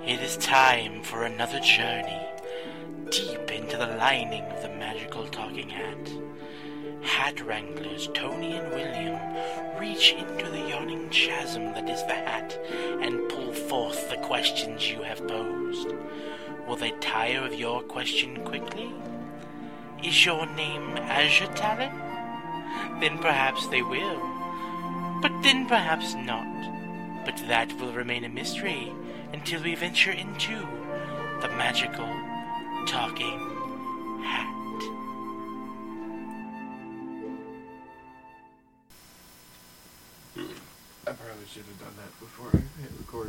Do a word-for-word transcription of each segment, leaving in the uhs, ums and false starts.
It is time for another journey deep into the lining of the magical talking hat. Hat wranglers Tony and William reach into the yawning chasm that is the hat and pull forth the questions you have posed. Will they tire of your question quickly? Is your name Azure Talon? Then perhaps they will. But then perhaps not. But that will remain a mystery until we venture into the magical talking hat. I probably should have done that before I hit record.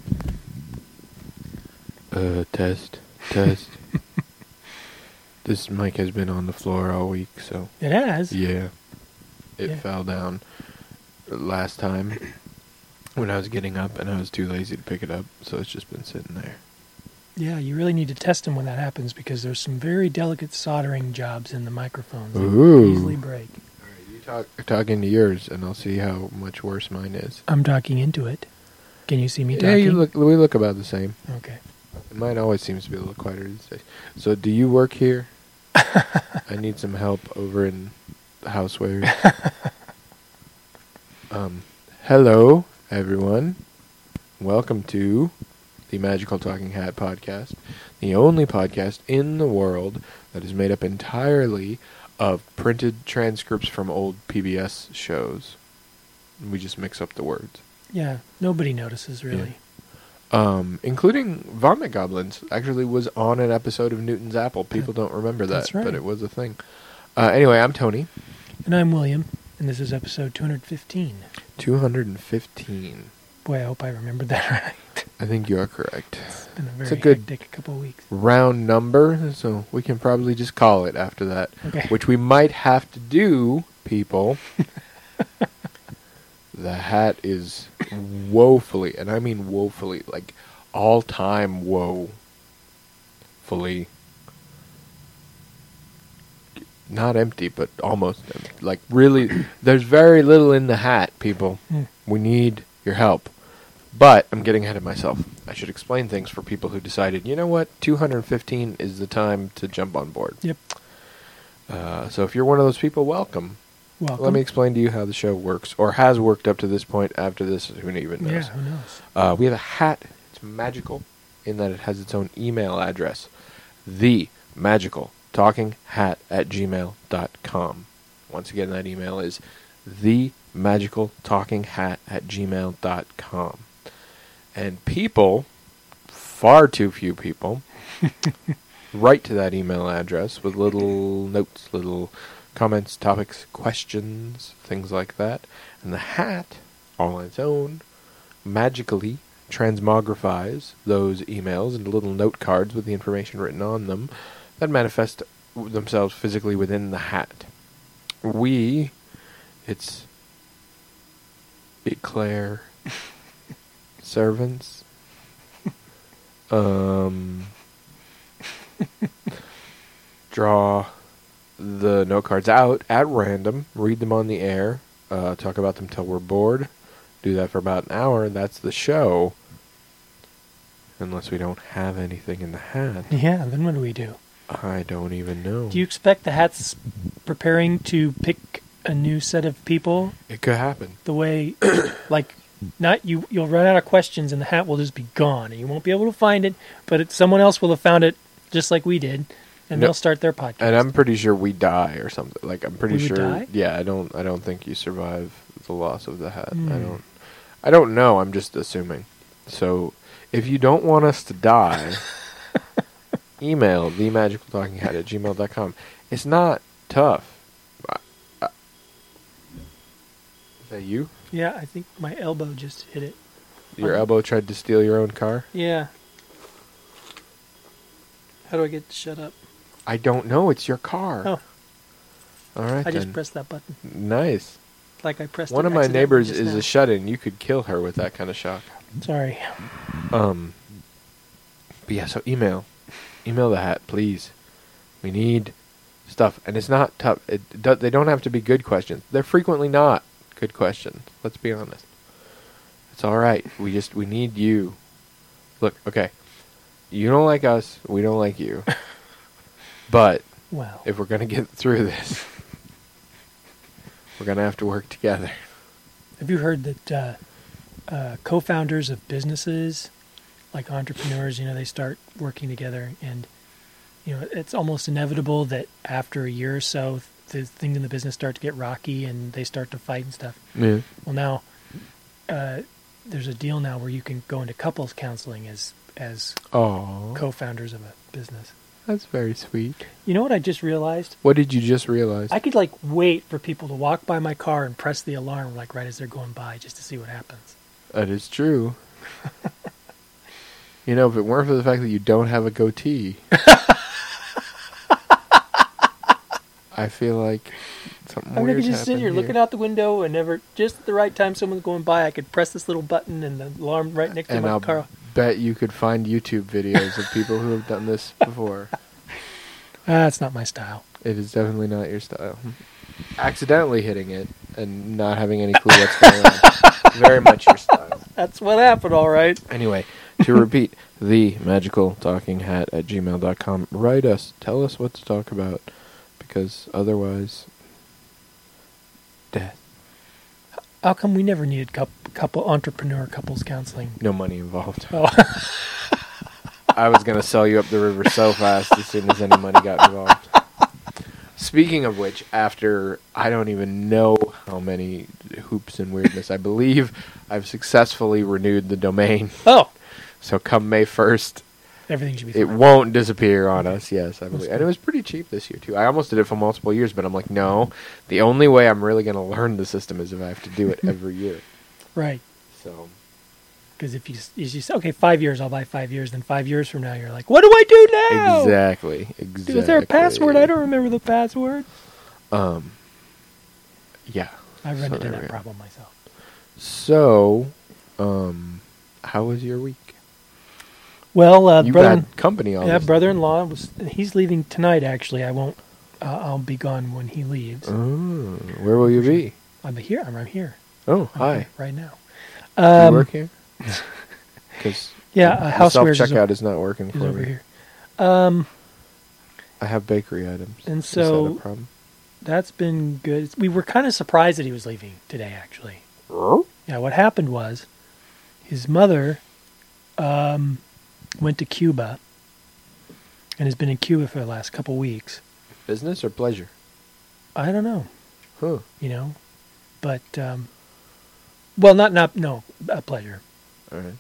Uh, test, test. This mic has been on the floor all week, so... It has? Yeah. It Yeah. fell down last time when I was getting up, and I was too lazy to pick it up, so it's just been sitting there. Yeah, you really need to test them when that happens because there's some very delicate soldering jobs in the microphones that Ooh. easily break. All right, you talk, talk into yours, and I'll see how much worse mine is. I'm talking into it. Can you see me talking? Yeah, you look. We look about the same. Okay. Mine always seems to be a little quieter these days. So, do you work here? I need some help over in the housewares. um, hello, everyone. Welcome to the Magical Talking Hat podcast, the only podcast in the world that is made up entirely of printed transcripts from old P B S shows. We just mix up the words. Yeah, nobody notices, really. Um, including Vomit Goblins actually was on an episode of Newton's Apple. People don't remember that, That's right. but it was a thing. Uh, anyway, I'm Tony. And I'm William, and this is episode two hundred fifteen. two hundred fifteen. Boy, I hope I remembered that right. I think you are correct. It's been a very It's a good hectic couple of weeks. round number, so we can probably just call it after that. Okay. Which we might have to do, people. The hat is woefully, and I mean woefully, like all-time woefully, not empty, but almost empty. Like really, there's very little in the hat, people. Mm. We need your help. But I'm getting ahead of myself. I should explain things for people who decided, you know what, two hundred fifteen is the time to jump on board. Yep. Uh, so if you're one of those people, welcome. Welcome. Let me explain to you how the show works, or has worked up to this point. After this, who even knows? Yeah, who knows? Uh, we have a hat. It's magical in that it has its own email address. The magical talking hat at gmail dot com. Once again, that email is the magical talking hat at gmail dot com. And people, far too few people, write to that email address with little notes, little comments, topics, questions, things like that. And the hat, all on its own, magically transmogrifies those emails into little note cards with the information written on them that manifest themselves physically within the hat. We, it's Eclair servants, um, draw the note cards out at random, read them on the air, uh, talk about them till we're bored, do that for about an hour, that's the show. Unless we don't have anything in the hat. Yeah, then what do we do? I don't even know. Do you expect the hat's preparing to pick a new set of people? It could happen. The way, like, not you, you'll run out of questions and the hat will just be gone, and you won't be able to find it. But it, someone else will have found it, just like we did, and No, they'll start their podcast. And I'm pretty sure we die or something. Like I'm pretty We would sure. die? Yeah, I don't. I don't think you survive the loss of the hat. Hmm. I don't. I don't know. I'm just assuming. So, if you don't want us to die, email the magical talking hat at gmail dot com. It's not tough. I, I, is that you? Yeah, I think my elbow just hit it. Your Um, elbow tried to steal your own car? Yeah. How do I get shut up? I don't know. It's your car. Oh. All right, I then. just pressed that button. Nice. Like I pressed One it of my accidentally neighbors just is now. a shut-in. You could kill her with that kind of shock. Sorry. Um. But yeah, so email. Email the hat, please. We need stuff. And it's not tough. It, do, they don't have to be good questions. They're frequently not good questions. Let's be honest. It's all right. We just, we need you Look, okay. You don't like us. We don't like you. But Well, if we're going to get through this, we're going to have to work together. have you heard that uh, uh, co-founders of businesses, like entrepreneurs, you know, they start working together, and you know, it's almost inevitable that after a year or so, the things in the business start to get rocky and they start to fight and stuff. Yeah. Well, now uh, there's a deal now where you can go into couples counseling as as Oh, co-founders of a business. that's very sweet. You know what I just realized? What did you just realize? I could like wait for people to walk by my car and press the alarm like right as they're going by just to see what happens. That is true. You know, if it weren't for the fact that you don't have a goatee, I feel like something I'm weird gonna just sit here, happened looking out the window, and never just at the right time someone's going by, I could press this little button and the alarm right next to And my I'll car. bet you could find YouTube videos of people who have done this before. Ah, it's not my style. It is definitely not your style. Accidentally hitting it and not having any clue what's going on. Very much your style. That's what happened, all right. Anyway, to repeat, the magical talking hat at gmail dot com. Write us. Tell us what to talk about. Because otherwise, death. How come we never needed couple, couple entrepreneur couples counseling? No money involved. Oh, I was going to sell you up the river so fast as soon as any money got involved. Speaking of which, after I don't even know how many hoops and weirdness, I believe I've successfully renewed the domain. oh, So come May first, everything should be fine. it won't disappear on us. Yes, I believe. That's And it was pretty cheap this year, too. I almost did it for multiple years, but I'm like, no. The only way I'm really going to learn the system is if I have to do it every year. Right. So, Because if you, s- you just, okay, five years, I'll buy five years. Then five years from now, you're like, what do I do now? exactly. Exactly. Dude, is there a password? I don't remember the password. Um, yeah. I run So into there we that go. problem myself. So, um, how was your week? Well, uh, You've brother, had company all yeah, this brother-in-law was. He's leaving tonight. Actually, I won't. Uh, I'll be gone when he leaves. Oh, where will you be? I'm here. I'm right here. Oh, I'm hi. here right now. Do you Um, work here? Because yeah, uh, the housewares is, self-checkout is not working is for over me. here. Um, I have bakery items. And Is that a so- problem? that's been good. We were kind of surprised that he was leaving today. Actually, yeah. What happened was, his mother um, went to Cuba, and has been in Cuba for the last couple weeks. Business or pleasure? I don't know. Huh. You know, but um, well, not not no a pleasure. All right.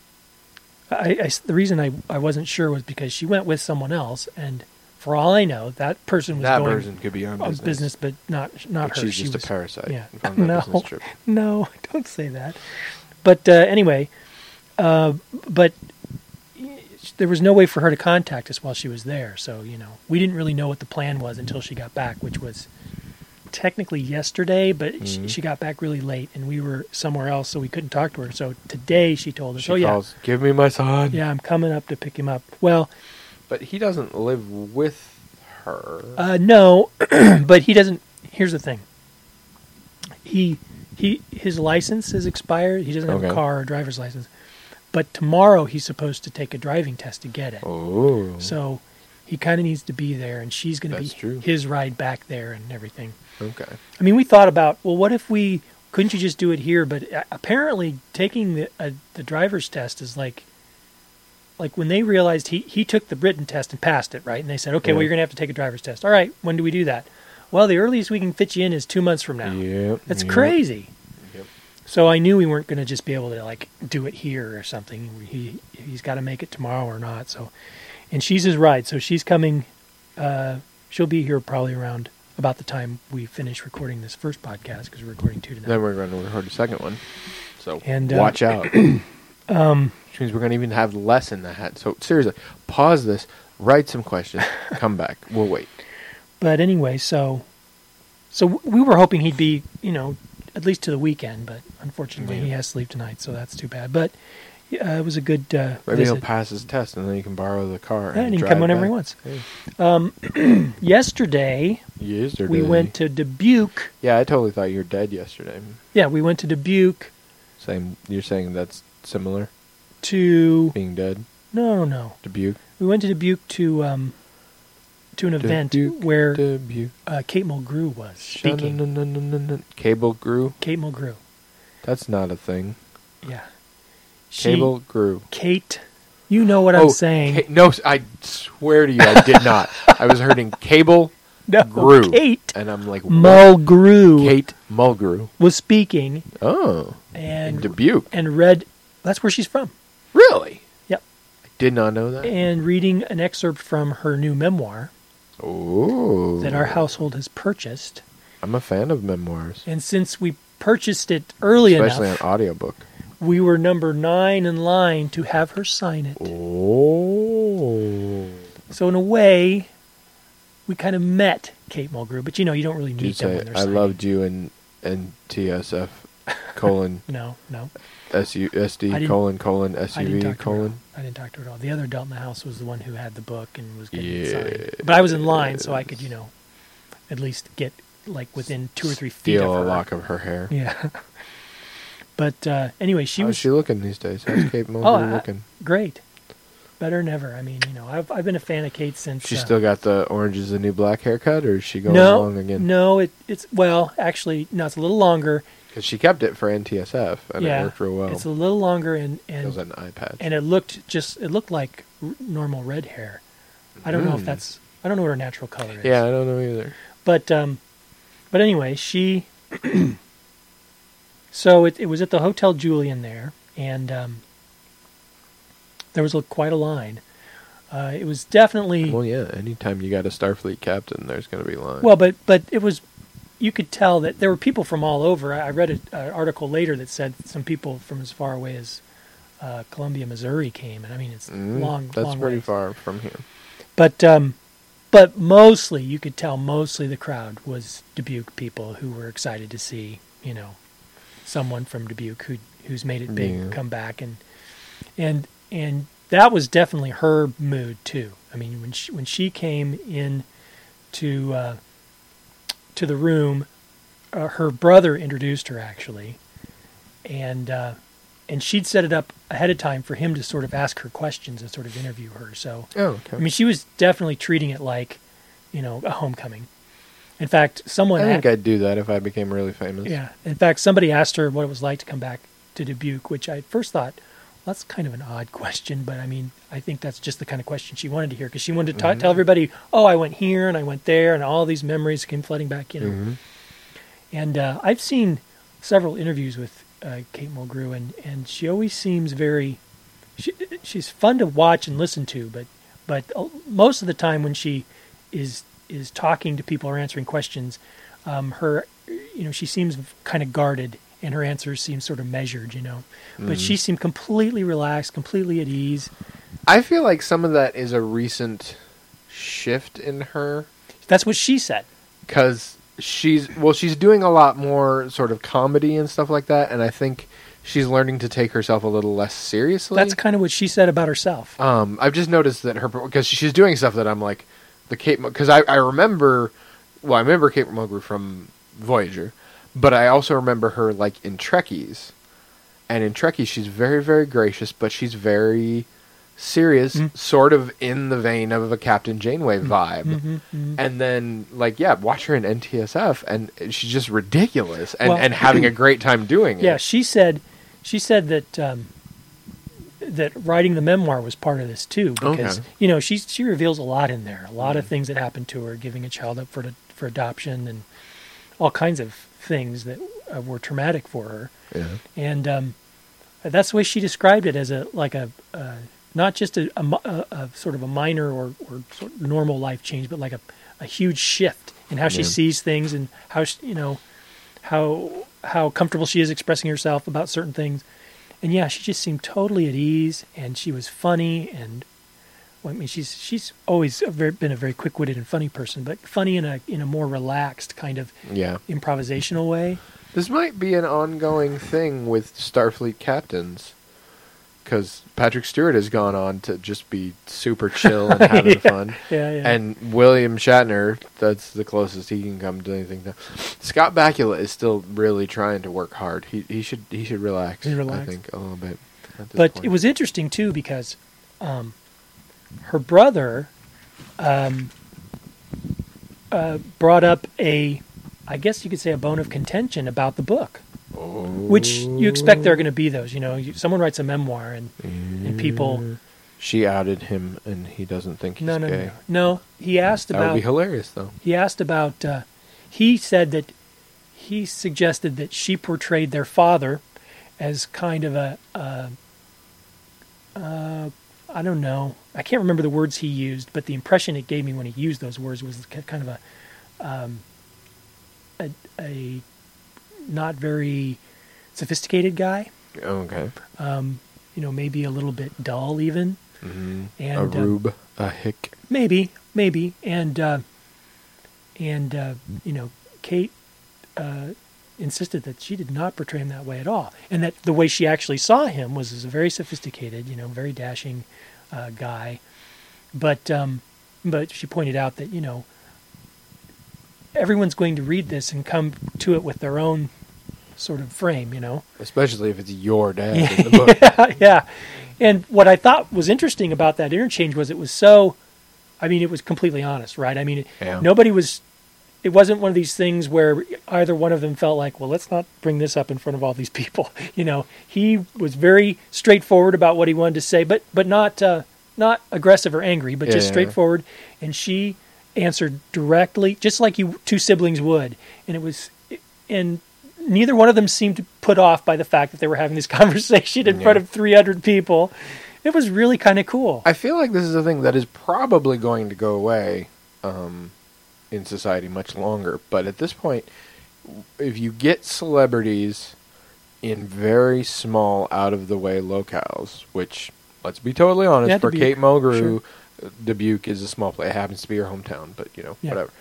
I, I- the reason I, I wasn't sure was because she went with someone else, and for all I know, that person was That going person could be on on business. business, but not not but her. she's she just was, a parasite yeah. from that No. business trip. No, don't say that. But uh, anyway, uh, but there was no way for her to contact us while she was there. So, you know, we didn't really know what the plan was until she got back, which was technically yesterday, but Mhm. she, she got back really late, and we were somewhere else, so we couldn't talk to her. So today she told us, She oh, yeah, calls, give me my son. yeah, I'm coming up to pick him up. Well, But he doesn't live with her. Uh, no, but he doesn't. Here's the thing. He he his license is expired. He doesn't have Okay. a car or driver's license. But tomorrow he's supposed to take a driving test to get it. oh. So he kind of needs to be there, and she's going to be That's true. his ride back there and everything. Okay. I mean, we thought about, well, what if we couldn't you just do it here? But uh, apparently, taking the uh, the driver's test is like. Like when they realized he, he took the written test and passed it, right? And they said, okay, well, Yeah. you're going to have to take a driver's test. All right, when do we do that? Well, the earliest we can fit you in is two months from now. Yep. That's yep. crazy. Yep. So I knew we weren't going to just be able to like do it here or something. He he's got to make it tomorrow or not. So, and she's his ride, so she's coming. Uh, she'll be here probably around about the time we finish recording this first podcast because we're recording two tonight. Then we're going to record the second one. So And, uh, watch out. Um, Which means we're going to even have less in the hat. So seriously, pause this, write some questions, come back. We'll wait. but anyway, so so we were hoping he'd be, you know, at least to the weekend, but unfortunately Yeah. he has to leave tonight, so that's too bad. But uh, it was a good uh, Maybe he'll visit. pass his test, and then you can borrow the car. Yeah, and he can drive come whenever he back. wants. Yeah. Um, yesterday Yesterday. we went to Dubuque. Yeah, I totally thought you were dead yesterday. Yeah, we went to Dubuque Same. You're saying that's similar, to being dead. No, no. Dubuque. We went to Dubuque to um, to an event Dubuque, where Dubuque. uh, Kate Mulgrew was speaking. Sha-na-na-na-na-na. Cable grew. Kate Mulgrew. That's not a thing. Yeah. She, Cable grew. Kate, you know what oh, I'm saying. Ca- no, I swear to you, I did not. I was hurting cable no, grew. Kate And I'm like, what? Mulgrew Kate Mulgrew. was speaking Oh. and In Dubuque. and read. That's where she's from. Really? Yep. I did not know that. And reading an excerpt from her new memoir Oh. that our household has purchased. I'm a fan of memoirs. And since we purchased it early Especially enough, on audiobook. we were number nine in line to have her sign it. Oh. So in a way, we kind of met Kate Mulgrew, but you know, you don't really Did you meet them say, when they're I signing. loved you in N T S F colon No, no. S U S D I didn't- colon colon I didn't S U V talk to her. colon. I didn't talk to her at all. The other adult in the house was the one who had the book and was getting it Yeah. signed. But I was in line, so I could, you know, at least get like within two or three feet Steal of a her. lock of her hair. Yeah. But uh, anyway, she How's was she looking these days? How's Kate Mulgrew Oh, I- looking? great, better than ever. I mean, you know, I've I've been a fan of Kate since. She uh, still got the orange is the new black haircut, or is she going no, along again? no, it it's well, actually, no, it's a little longer. Because she kept it for N T S F, and yeah, it worked real well. it's a little longer, and it was and an eye patch. and it looked just it looked like r- normal red hair. I don't know if Mm. that's I don't know what her natural color is. Yeah, I don't know either. But um, but anyway, she. So it it was at the Hotel Julian there, and um, there was a, quite a line. Uh, it was definitely Well, yeah, anytime you got a Starfleet captain, there's going to be lines. well, but but it was. You could tell that there were people from all over. I I read an article later that said some people from as far away as uh, Columbia, Missouri came, and I mean it's Mm, long. That's long pretty ways. far from here. But um, but mostly you could tell mostly the crowd was Dubuque people who were excited to see, you know, someone from Dubuque who who's made it big Yeah. come back, and and and that was definitely her mood too. I mean, when she when she came in to uh, to the room, uh, her brother introduced her actually, and uh, and she'd set it up ahead of time for him to sort of ask her questions and sort of interview her. So. Oh, okay. I mean, she was definitely treating it like, you know, a homecoming. In fact, someone. I think a- I'd do that if I became really famous. yeah. In fact, somebody asked her what it was like to come back to Dubuque, which I at first thought, well, that's kind of an odd question, but I mean, I think that's just the kind of question she wanted to hear because she wanted to ta- Mhm. tell everybody, oh, I went here and I went there, and all these memories came flooding back, you know. Mhm. And uh, I've seen several interviews with uh, Kate Mulgrew, and, and she always seems very. She, she's fun to watch and listen to, but but uh, most of the time when she is is talking to people or answering questions, um, her you know she seems kind of guarded, and her answers seem sort of measured, you know. But Mhm. she seemed completely relaxed, completely at ease. I feel like some of that is a recent shift in her. That's what she said. Because she's well she's doing a lot more sort of comedy and stuff like that, and I think she's learning to take herself a little less seriously. That's kind of what she said about herself. um I've just noticed that her, because she's doing stuff that I'm like the Kate, because I, I remember well I remember Kate Mulgrew from Voyager, but I also remember her like in Trekkies, and in Trekkies she's very very gracious, but she's very serious, Mm. sort of in the vein of a Captain Janeway vibe. Mm-hmm, mm-hmm. And then, like, yeah, watch her in N T S F, and she's just ridiculous, and, Well- and having a great time doing it. Yeah, she said, she said that um, that writing the memoir was part of this too, because Okay. you know she she reveals a lot in there, a lot of things that happened to her, giving a child up for for adoption, and all kinds of things that uh, were traumatic for her, Yeah. and um, that's the way she described it, as a like a uh, not just a, a, mi- a, a sort of a minor or, or sort of normal life change, but like a, a huge shift in how she Yeah. sees things and how she, you know how how comfortable she is expressing herself about certain things. And yeah, she just seemed totally at ease, and she was funny. And well, I mean, she's she's always a very, been a very quick-witted and funny person, but funny in a in a more relaxed kind of Yeah. improvisational way. This might be an ongoing thing with Starfleet captains, because Patrick Stewart has gone on to just be super chill and having Yeah. fun. Yeah, yeah. And William Shatner, that's the closest he can come to anything now. Scott Bakula is still really trying to work hard. He he should he should relax, He relax. I think, a little bit. at this But point. it was interesting too, because um, her brother um, uh, brought up a, I guess you could say, a bone of contention about the book. Oh. Which you expect there are going to be those. You know, you, someone writes a memoir and and people. She outed him, and he doesn't think he's No, no, gay. no, no. He asked That would about. be hilarious, though. He asked about. Uh, he said that he suggested that she portrayed their father as kind of a. Uh, uh, I don't know. I can't remember the words he used, but the impression it gave me when he used those words was kind of a, um, a, a not very sophisticated guy. Okay. Um, you know, maybe a little bit dull, even. Mm-hmm. And, a rube, uh, a hick. Maybe, maybe, and uh, and uh, you know, Kate uh, insisted that she did not portray him that way at all, and that the way she actually saw him was as a very sophisticated, you know, very dashing uh, guy. But um, but she pointed out that you know everyone's going to read this and come to it with their own sort of frame, you know. Especially if it's your dad in the book. yeah, yeah. And what I thought was interesting about that interchange was it was so, I mean, it was completely honest, right? I mean, Yeah. nobody was, it wasn't one of these things where either one of them felt like, well, let's not bring this up in front of all these people. You know, he was very straightforward about what he wanted to say, but but not uh, not aggressive or angry, but Yeah, just yeah, straightforward. And she answered directly, just like you two siblings would. And it was, and neither one of them seemed put off by the fact that they were having this conversation in Yeah. front of three hundred people. It was really kind of cool. I feel like this is a thing that is probably going to go away um, in society much longer. But at this point, if you get celebrities in very small, out-of-the-way locales, which, let's be totally honest, Yeah, for Dubuque, Kate Mulgrew, sure. Dubuque is a small place. It happens to be her hometown, but, you know, Yeah. whatever.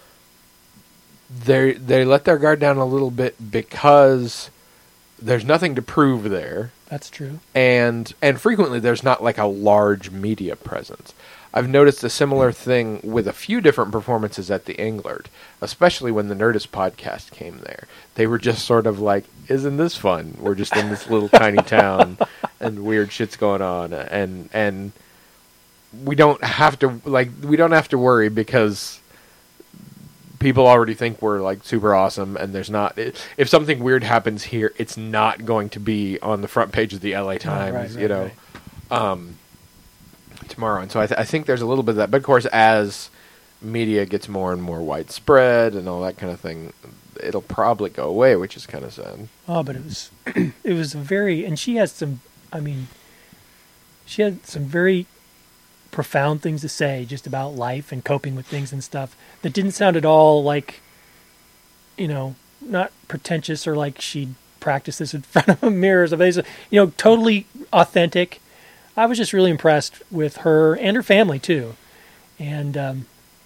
They they let their guard down a little bit because there's nothing to prove there. That's true. And and frequently there's not like a large media presence. I've noticed a similar thing with a few different performances at the Englert, especially when the Nerdist podcast came there. They were just sort of like, isn't this fun? We're just in this little tiny town and weird shit's going on, and and we don't have to like we don't have to worry because people already think we're like super awesome, and there's not. If something weird happens here, it's not going to be on the front page of the L A Times, Oh, right, right, you know, right. um, tomorrow. And so I, th- I think there's a little bit of that. But of course, as media gets more and more widespread and all that kind of thing, it'll probably go away, which is kind of sad. Oh, but it was, it was very, and she had some, I mean, she had some very profound things to say just about life and coping with things and stuff that didn't sound at all like, you know, not pretentious or like she'd practiced this in front of a mirror or something. You know, totally authentic. I was just really impressed with her and her family too. And um,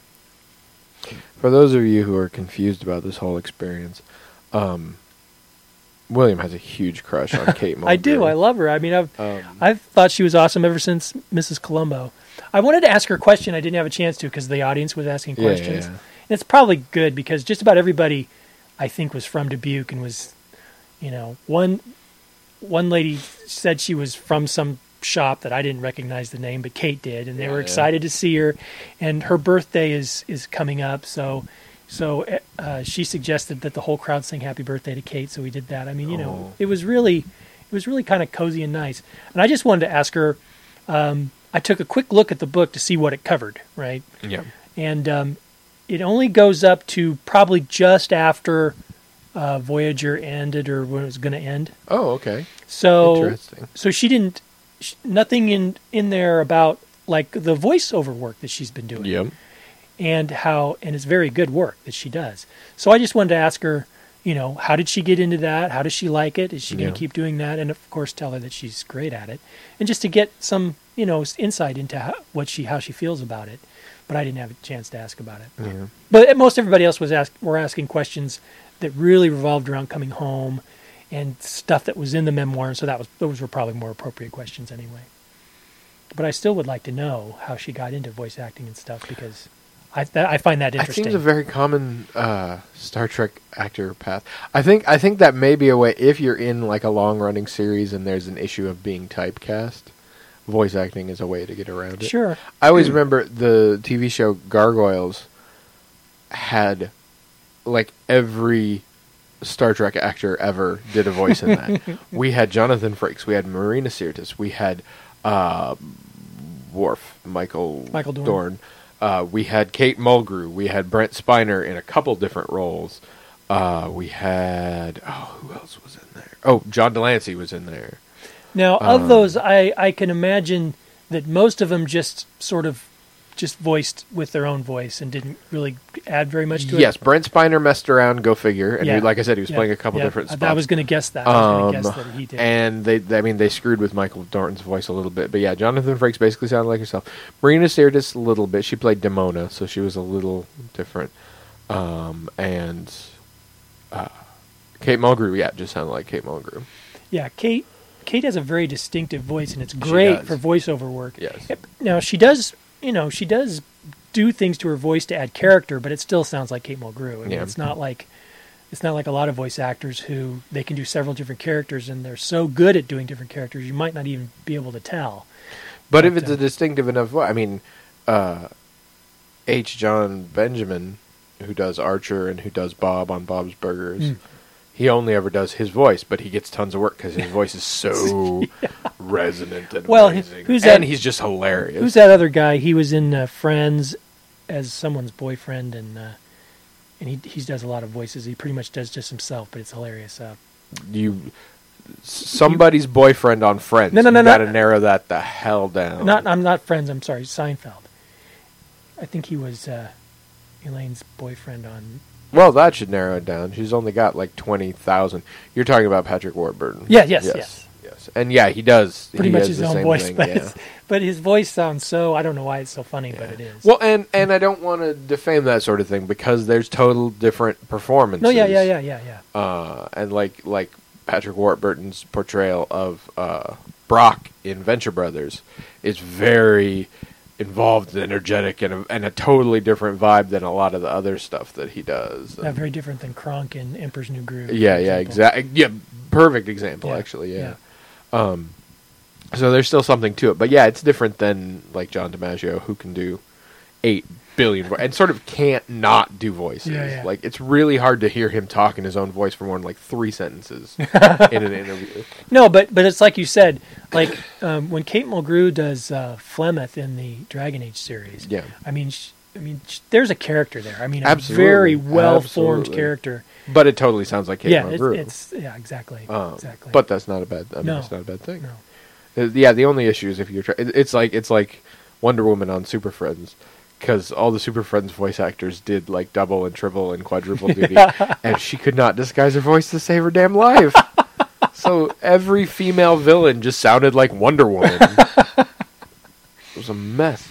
For those of you who are confused about this whole experience, um, William has a huge crush on Kate Mulgrew. I do. I love her. I mean, I've Um, I've thought she was awesome ever since Missus Columbo. I wanted to ask her a question. I didn't have a chance to because the audience was asking Yeah, yeah, questions. yeah. And it's probably good because just about everybody, I think, was from Dubuque and was, you know, one one lady said she was from some shop that I didn't recognize the name, but Kate did, and they Yeah, were yeah. excited to see her. And her birthday is is coming up, so so uh, she suggested that the whole crowd sing "Happy Birthday" to Kate. So we did that. I mean, you know, Oh. it was really it was really kind of cozy and nice. And I just wanted to ask her. Um, I took a quick look at the book to see what it covered, right? yeah. And um, it only goes up to probably just after uh, Voyager ended or when it was going to end. Oh, okay. So, Interesting. so she didn't, sh nothing in, in there about like the voiceover work that she's been doing Yep. and how, and it's very good work that she does. So I just wanted to ask her, you know, how did she get into that? How does she like it? Is she going Yeah. to keep doing that? And of course, tell her that she's great at it, and just to get some, you know, insight into how, what she, how she feels about it. But I didn't have a chance to ask about it. Yeah. But most everybody else was ask, were asking questions that really revolved around coming home and stuff that was in the memoir. And so that was, those were probably more appropriate questions anyway. But I still would like to know how she got into voice acting and stuff because I, that, I find that That interesting. seems a very common uh, Star Trek actor path. I think I think that may be a way if you're in like a long running series and there's an issue of being typecast. voice acting is a way to get around it. Sure. I always remember the T V show Gargoyles had, like, every Star Trek actor ever did a voice in that. We had Jonathan Frakes, we had Marina Sirtis, we had uh, Worf, Michael, Michael Dorn. Dorn. Uh, we had Kate Mulgrew. We had Brent Spiner in a couple different roles. Uh, we had... Oh, who else was in there? Oh, John Delancey was in there. Now, of Um, those, I, I can imagine that most of them just sort of just voiced with their own voice and didn't really add very much to Yes, it. Brent Spiner messed around, go figure. And Yeah. he, like I said, he was Yeah. playing a couple Yeah. different I- spots. I was going to guess that. I was going to Um, guess that he did. And they, I mean, they screwed with Michael Dorn's voice a little bit. But yeah, Jonathan Frakes basically sounded like herself. Marina Sirtis a little bit. She played Demona, so she was a little different. Um, and uh, Kate Mulgrew, yeah, just sounded like Kate Mulgrew. Yeah, Kate Kate has a very distinctive voice, and it's great does. for voiceover work. Yes. Yep. Now, she does, you know, she does do things to her voice to add character, but it still sounds like Kate Mulgrew. I mean, Yeah. it's not like it's not like a lot of voice actors who they can do several different characters, and they're so good at doing different characters, you might not even be able to tell. But if But, it's uh, a distinctive enough voice, I mean, uh, H. John Benjamin, who does Archer and who does Bob on Bob's Burgers, Mm. he only ever does his voice, but he gets tons of work because his voice is so resonant and Well, amazing. who's and that- he's just hilarious. Who's that other guy? He was in uh, Friends as someone's boyfriend, and uh, and he he does a lot of voices. He pretty much does just himself, but it's hilarious. Uh, You, somebody's boyfriend on Friends. No, no, no, You got to no. narrow that the hell down. Not, I'm not Friends. I'm sorry, Seinfeld. I think he was uh, Elaine's boyfriend on. Well, that should narrow it down. She's only got like twenty thousand. You're talking about Patrick Warburton. Yeah, yes, yes. yes. yes. And yeah, he does. Pretty he much has his the own same voice, thing, but yeah. it's, but his voice sounds so. I don't know why it's so funny, but it is. Well, and and I don't want to defame that sort of thing because there's total different performances. no, yeah, yeah, yeah, yeah, yeah. Uh, and like like Patrick Warburton's portrayal of uh, Brock in Venture Brothers is very involved and energetic and a, and a totally different vibe than a lot of the other stuff that he does. Not very different than Kronk in Emperor's New Groove. for Yeah, yeah, example. exactly. Yeah, perfect example, Yeah, actually. Yeah. yeah. Um, so there's still something to it, but yeah, it's different than like John DiMaggio, who can do eight billion vo- and sort of can't not do voices. Yeah, yeah. Like it's really hard to hear him talk in his own voice for more than like three sentences in an interview. No, but but it's like you said, like um, when Kate Mulgrew does uh, Flemeth in the Dragon Age series. Yeah. I mean, sh I mean, sh there's a character there. I mean, a Absolutely. very well formed Absolutely. character. But it totally sounds like Kate yeah, it's, Mulgrew. it's yeah, exactly, Um, exactly. But that's not a bad. I mean, No. it's not a bad thing. no, Uh, Yeah, the only issue is if you're trying. It's like it's like Wonder Woman on Super Friends, because all the Super Friends voice actors did like double and triple and quadruple duty, and she could not disguise her voice to save her damn life. So every female villain just sounded like Wonder Woman. It was a mess.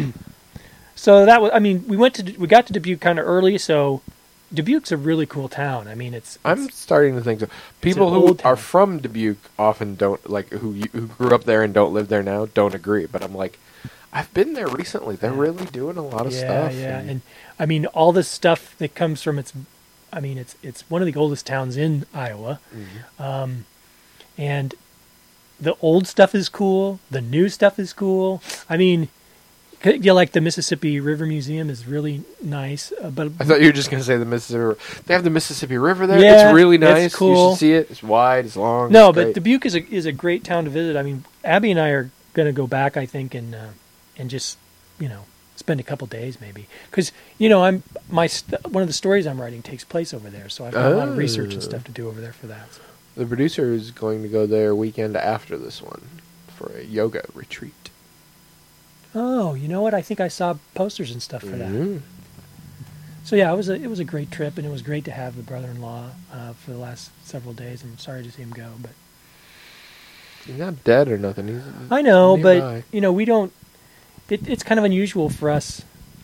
So that was. I mean, we went to we got to Dubuque kind of early, so Dubuque's a really cool town. I mean, it's, I'm it's starting to think so. People an who old town. are from Dubuque often don't like who who grew up there and don't live there now don't agree. But I'm like, I've been there recently. They're Yeah. really doing a lot of yeah, stuff. yeah, and- and I mean, all the stuff that comes from its. I mean, it's it's one of the oldest towns in Iowa. Mhm. Um, and the old stuff is cool. The new stuff is cool. I mean, c- yeah, like the Mississippi River Museum is really nice. Uh, but I thought you were just going to say the Mississippi River. They have the Mississippi River there. Yeah, it's really it's nice. You cool. should see it. It's wide. It's long. no, it's but great. Dubuque is a is a great town to visit. I mean, Abby and I are going to go back, I think, and uh, and just you know spend a couple days maybe because you know I'm my st- one of the stories I'm writing takes place over there, so I've got a lot of research and Oh. stuff to do over there for that. So. The producer is going to go there weekend after this one for a yoga retreat. Oh, you know what? I think I saw posters and stuff for that. Mhm. So yeah, it was a it was a great trip, and it was great to have the brother-in-law uh, for the last several days. I'm sorry to see him go, but He's not dead or nothing. He's I know, nearby. but you know, we don't. It, it's kind of unusual for us.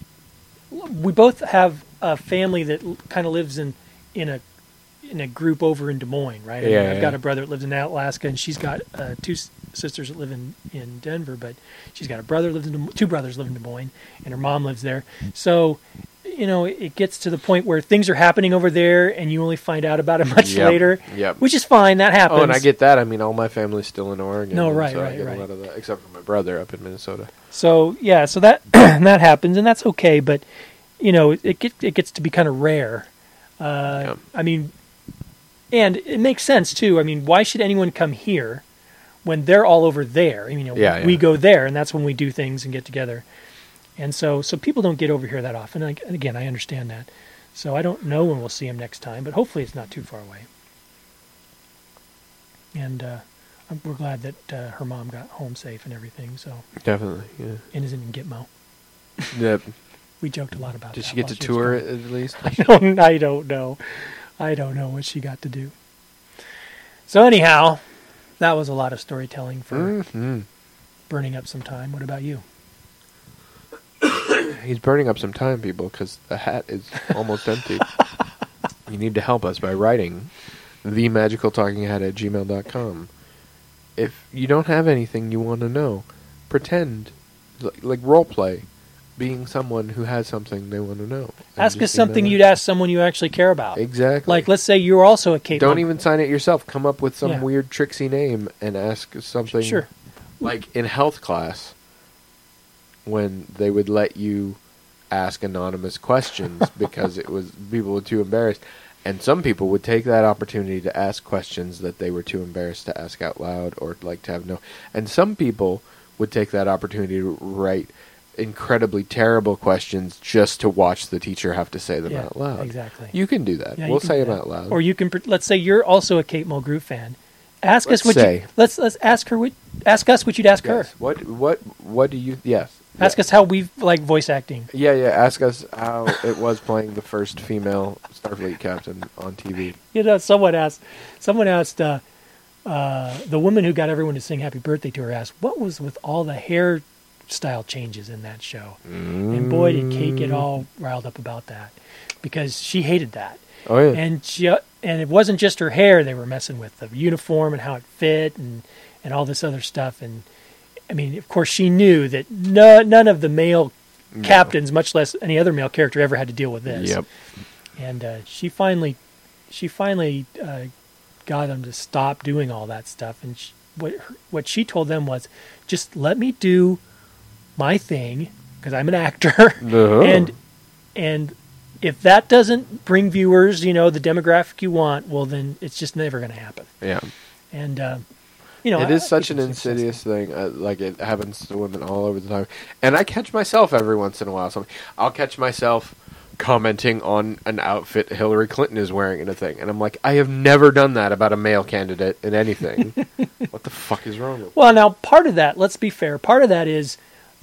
We both have a family that kind of lives in in a in a group over in Des Moines, right? I mean, Yeah, I've yeah. got a brother that lives in Alaska, and she's got uh, two s- sisters that live in, in Denver, but she's got a brother that lives in Des Mo- two brothers live in Des Moines, and her mom lives there. So, you know, it gets to the point where things are happening over there, and you only find out about it much Yep, later. yep. Which is fine. That happens. Oh, and I get that. I mean, all my family's still in Oregon. No, and right, so I right, get right. a lot of that, except for my brother up in Minnesota. So yeah, so that that happens, and that's okay. But you know, it get, it gets to be kind of rare. Uh, Yeah. I mean, and it makes sense too. I mean, why should anyone come here when they're all over there? I mean, you know, Yeah, we yeah. go there, and that's when we do things and get together. And so, so people don't get over here that often. And again, I understand that. So I don't know when we'll see him next time, but hopefully it's not too far away. And uh, I'm- we're glad that uh, her mom got home safe and everything. So Definitely, yeah. and isn't in Gitmo. Yep. We joked a lot about Did that. she get while to was tour gone. it at least? I don't. I don't know. I don't know what she got to do. So anyhow, that was a lot of storytelling for Mm-hmm. burning up some time. What about you? He's burning up some time, people, because the hat is almost empty. You need to help us by writing the magical talking hat at gmail dot com. If you don't have anything you want to know, pretend, like, like role play, being someone who has something they want to know. And Ask us just email something it. you'd ask someone you actually care about. Exactly. Like, let's say you're also a Cape. Don't Monk. even sign it yourself. Come up with some Yeah. weird tricksy name and ask something. Sure. Like in health class, when they would let you ask anonymous questions because it was people were too embarrassed, and some people would take that opportunity to ask questions that they were too embarrassed to ask out loud or like to have no. And some people would take that opportunity to write incredibly terrible questions just to watch the teacher have to say them Yeah, out loud. exactly. You can do that. Yeah, you we'll can say do them that. out loud. Or you can. pre- Let's say you're also a Kate Mulgrew fan. Ask Let's us what say. you. Let's let's ask her. What, ask us what you'd ask her. Yes. What what what do you? Yes. Ask Yeah. us how we like voice acting. Yeah, yeah. Ask us how it was playing the first female Starfleet captain on T V. You know, someone asked. Someone asked. Uh, uh, the woman who got everyone to sing "Happy Birthday" to her asked, "What was with all the hairstyle changes in that show?" And boy, did Kate get all riled up about that because she hated that. Oh yeah. And she, and it wasn't just her hair they were messing with, the uniform and how it fit and, and all this other stuff. And I mean, of course, she knew that no, none of the male No. captains, much less any other male character, ever had to deal with this. Yep. And uh, she finally, she finally uh, got them to stop doing all that stuff. And she, what her, what she told them was, just let me do my thing because I'm an actor, Uh-huh. and and if that doesn't bring viewers, you know, the demographic you want, well, then it's just never going to happen. Yeah. And, uh, you know, It I- is I such think an it's insidious successful. thing. Uh, like it happens to women all over the time, and I catch myself every once in a while. So I'll catch myself commenting on an outfit Hillary Clinton is wearing in a thing, and I'm like, I have never done that about a male candidate in anything. What the fuck is wrong with me? Well, now, part of that, let's be fair, part of that is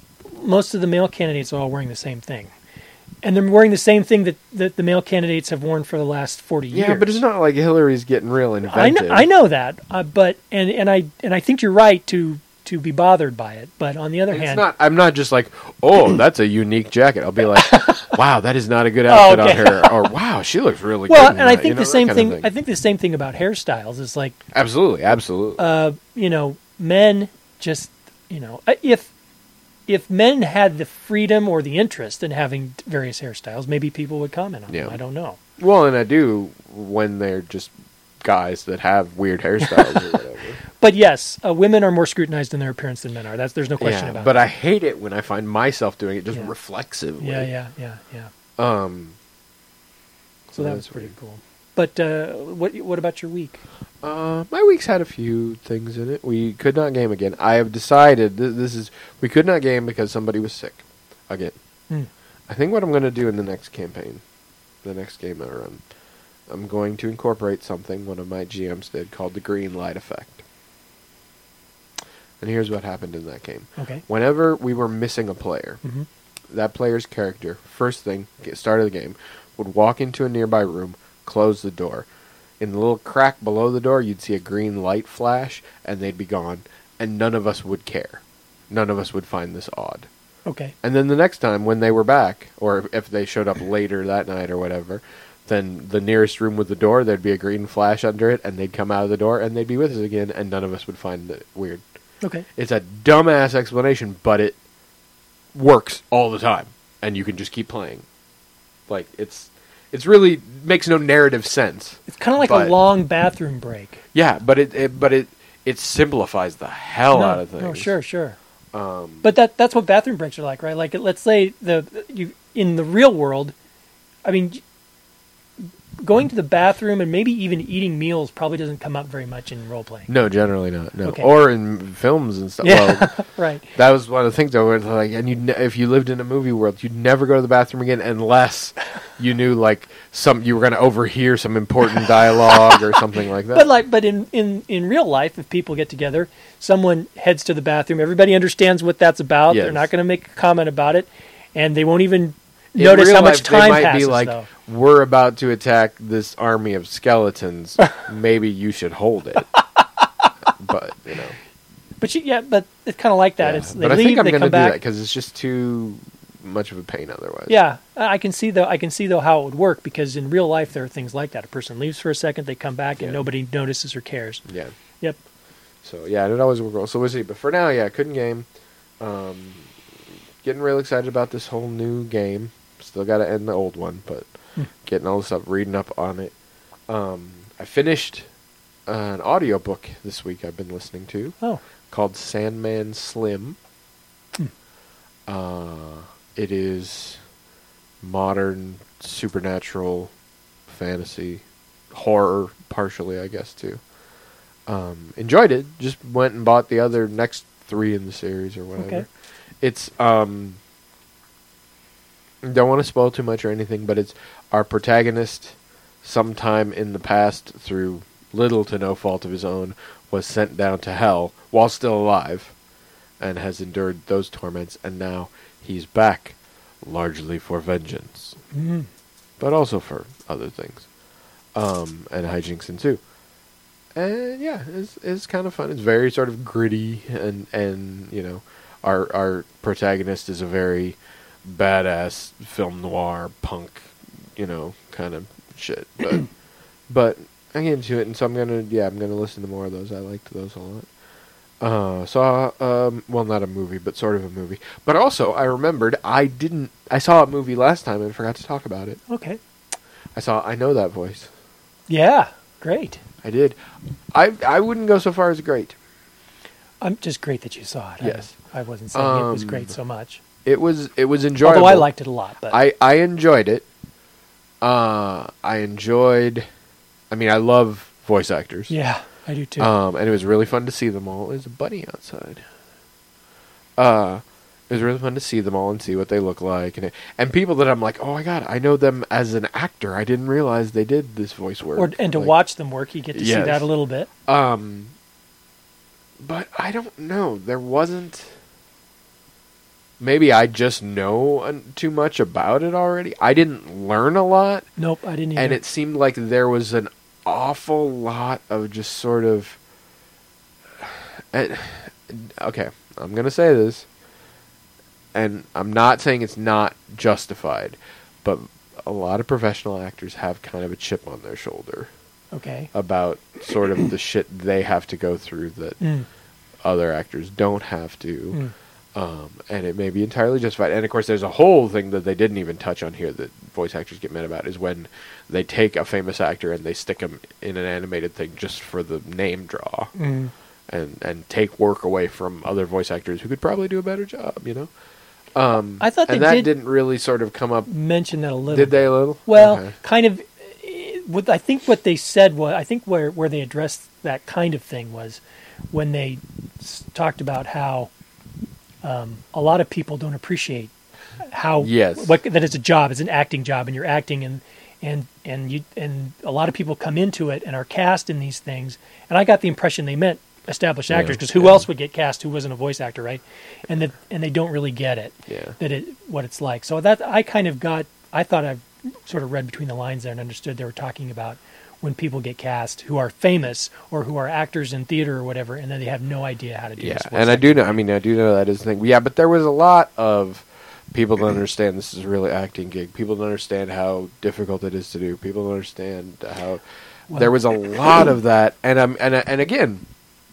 most of the male candidates are all wearing the same thing. And they're wearing the same thing that, that the male candidates have worn for the last forty years. Yeah, but it's not like Hillary's getting real I know, inventive. I know that, uh, but and, and I and I think you're right to to be bothered by it. But on the other It's hand, not. I'm not just like, oh, that's a unique jacket. I'll be like, wow, that is not a good outfit Oh, okay. on her. Or wow, she looks really well, good. in and I that," think you know, the same that kind thing, of I think the same thing about hairstyles is like, Absolutely, absolutely. uh, you know, men just, you know, uh, if if men had the freedom or the interest in having various hairstyles, maybe people would comment on Yeah. them. I don't know. Well, and I do when they're just guys that have weird hairstyles or whatever. But yes, uh, women are more scrutinized in their appearance than men are. That's there's no question yeah, about but it. I hate it when I find myself doing it just Yeah. reflexively. Yeah, yeah, yeah, yeah. Um. So that that's was pretty weird. cool. But uh, what what about your week? Uh, my week's had a few things in it. We could not game again. I have decided th- this is we could not game because somebody was sick again. Hmm. I think what I'm going to do in the next campaign, the next game I run, I'm going to incorporate something one of my G Ms did called the green light effect. And here's what happened in that game. Okay. Whenever we were missing a player, hmm that player's character, first thing, get start of the game, would walk into a nearby room, close the door. In the little crack below the door, you'd see a green light flash, and they'd be gone, and none of us would care. None of us would find this odd. Okay. And then the next time, when they were back, or if they showed up later that night or whatever, then the nearest room with the door, there'd be a green flash under it, and they'd come out of the door, and they'd be with us again, and none of us would find it weird. Okay. It's a dumbass explanation, but it works all the time, and you can just keep playing. like it's it's really makes no narrative sense. It's kind of like but, a long bathroom break. Yeah, but it, it but it it simplifies the hell no, out of things. No, sure, sure. Um, but that that's what bathroom breaks are like, right? Like, let's say the you in the real world, I mean, going to the bathroom and maybe even eating meals probably doesn't come up very much in role playing. No, generally not. No, okay. Or in films and stuff. Yeah, well, right. That was one of the things though. Where it's like, and you, ne- if you lived in a movie world, you'd never go to the bathroom again unless you knew like some you were going to overhear some important dialogue or something like that. But like, but in, in, in real life, if people get together, someone heads to the bathroom. Everybody understands what that's about. Yes. They're not going to make a comment about it, and they won't even In notice real how much life, time they might passes. Be like, though. we're about to attack this army of skeletons. Maybe you should hold it. But you know. But you, yeah, but it's kind of like that. Yeah. It's they but leave, I think I'm they going come to do back. that because it's just too much of a pain otherwise. Yeah, I can see though. I can see though how it would work because in real life there are things like that. A person leaves for a second, they come back, and Yeah. nobody notices or cares. Yeah. Yep. So yeah, it always work well. So we'll see. But for now, yeah, couldn't game. Um, getting real excited about this whole new game. Still got to end the old one, but Hmm. getting all this stuff, reading up on it. Um, I finished uh, an audiobook this week I've been listening to Oh, called Sandman Slim. Hmm. Uh, it is modern supernatural fantasy horror, partially, I guess, too. Um, enjoyed it. Just went and bought the other next three in the series or whatever. Okay. It's um. Don't want to spoil too much or anything, but it's our protagonist. Sometime in the past, through little to no fault of his own, was sent down to hell while still alive, and has endured those torments. And now he's back, largely for vengeance, mm. but also for other things, um, and hijinks ensue. And yeah, it's it's kind of fun. It's very sort of gritty, and and you know, our our protagonist is a very badass film noir punk, you know, kind of shit. But but I get into it, and so I'm gonna yeah I'm gonna listen to more of those. I liked those a lot. Uh, saw um well not a movie, but sort of a movie. But also I remembered I didn't I saw a movie last time and forgot to talk about it. Okay. I saw I Know That Voice. Yeah, great. I did. I I wouldn't go so far as great. I'm just great that you saw it. Yes. I, I wasn't saying it was Um, great so much. It was it was enjoyable. Although I liked it a lot, but I, I enjoyed it. Uh, I enjoyed. I mean, I love voice actors. yeah, I do too. Um, and it was really fun to see them all. There's a bunny outside. Uh, it was really fun to see them all and see what they look like, and it, and people that I'm like, oh my god, I know them as an actor. I didn't realize they did this voice work. or and to Like, watch them work, you get to see Yes. that a little bit. Um, but I don't know. There wasn't. Maybe I just know un- too much about it already. I didn't learn a lot. Nope, I didn't. Either. And it seemed like there was an awful lot of just sort of. And, okay, I'm going to say this. And I'm not saying it's not justified. But a lot of professional actors have kind of a chip on their shoulder okay. about sort of the shit they have to go through that Mm. other actors don't have to. Mm. Um, and it may be entirely justified. And of course, there's a whole thing that they didn't even touch on here that voice actors get mad about is when they take a famous actor and they stick him in an animated thing just for the name draw, Mm. and and take work away from other voice actors who could probably do a better job. You know, um, I thought and they that did- didn't really sort of come up. Mention that a little. Did they a little? Well, Okay. kind of. eh, What I think what they said was, I think where where they addressed that kind of thing was when they s- talked about how um, a lot of people don't appreciate how Yes. what that is a job, it's an acting job, and you're acting, and and and you and a lot of people come into it and are cast in these things, and I got the impression they meant established Yeah, actors because who yeah. else would get cast who wasn't a voice actor, right? And that and they don't really get it. Yeah. That it what it's like. So that I kind of got. I thought I sort of read between the lines there and understood they were talking about when people get cast who are famous or who are actors in theater or whatever, and then they have no idea how to do Yeah, this. and I do know. I mean, I do know that is the thing. Yeah, but there was a lot of people don't understand this is a really acting gig. People don't understand how difficult it is to do. People don't understand how Well- there was a lot of that. And I'm and and again,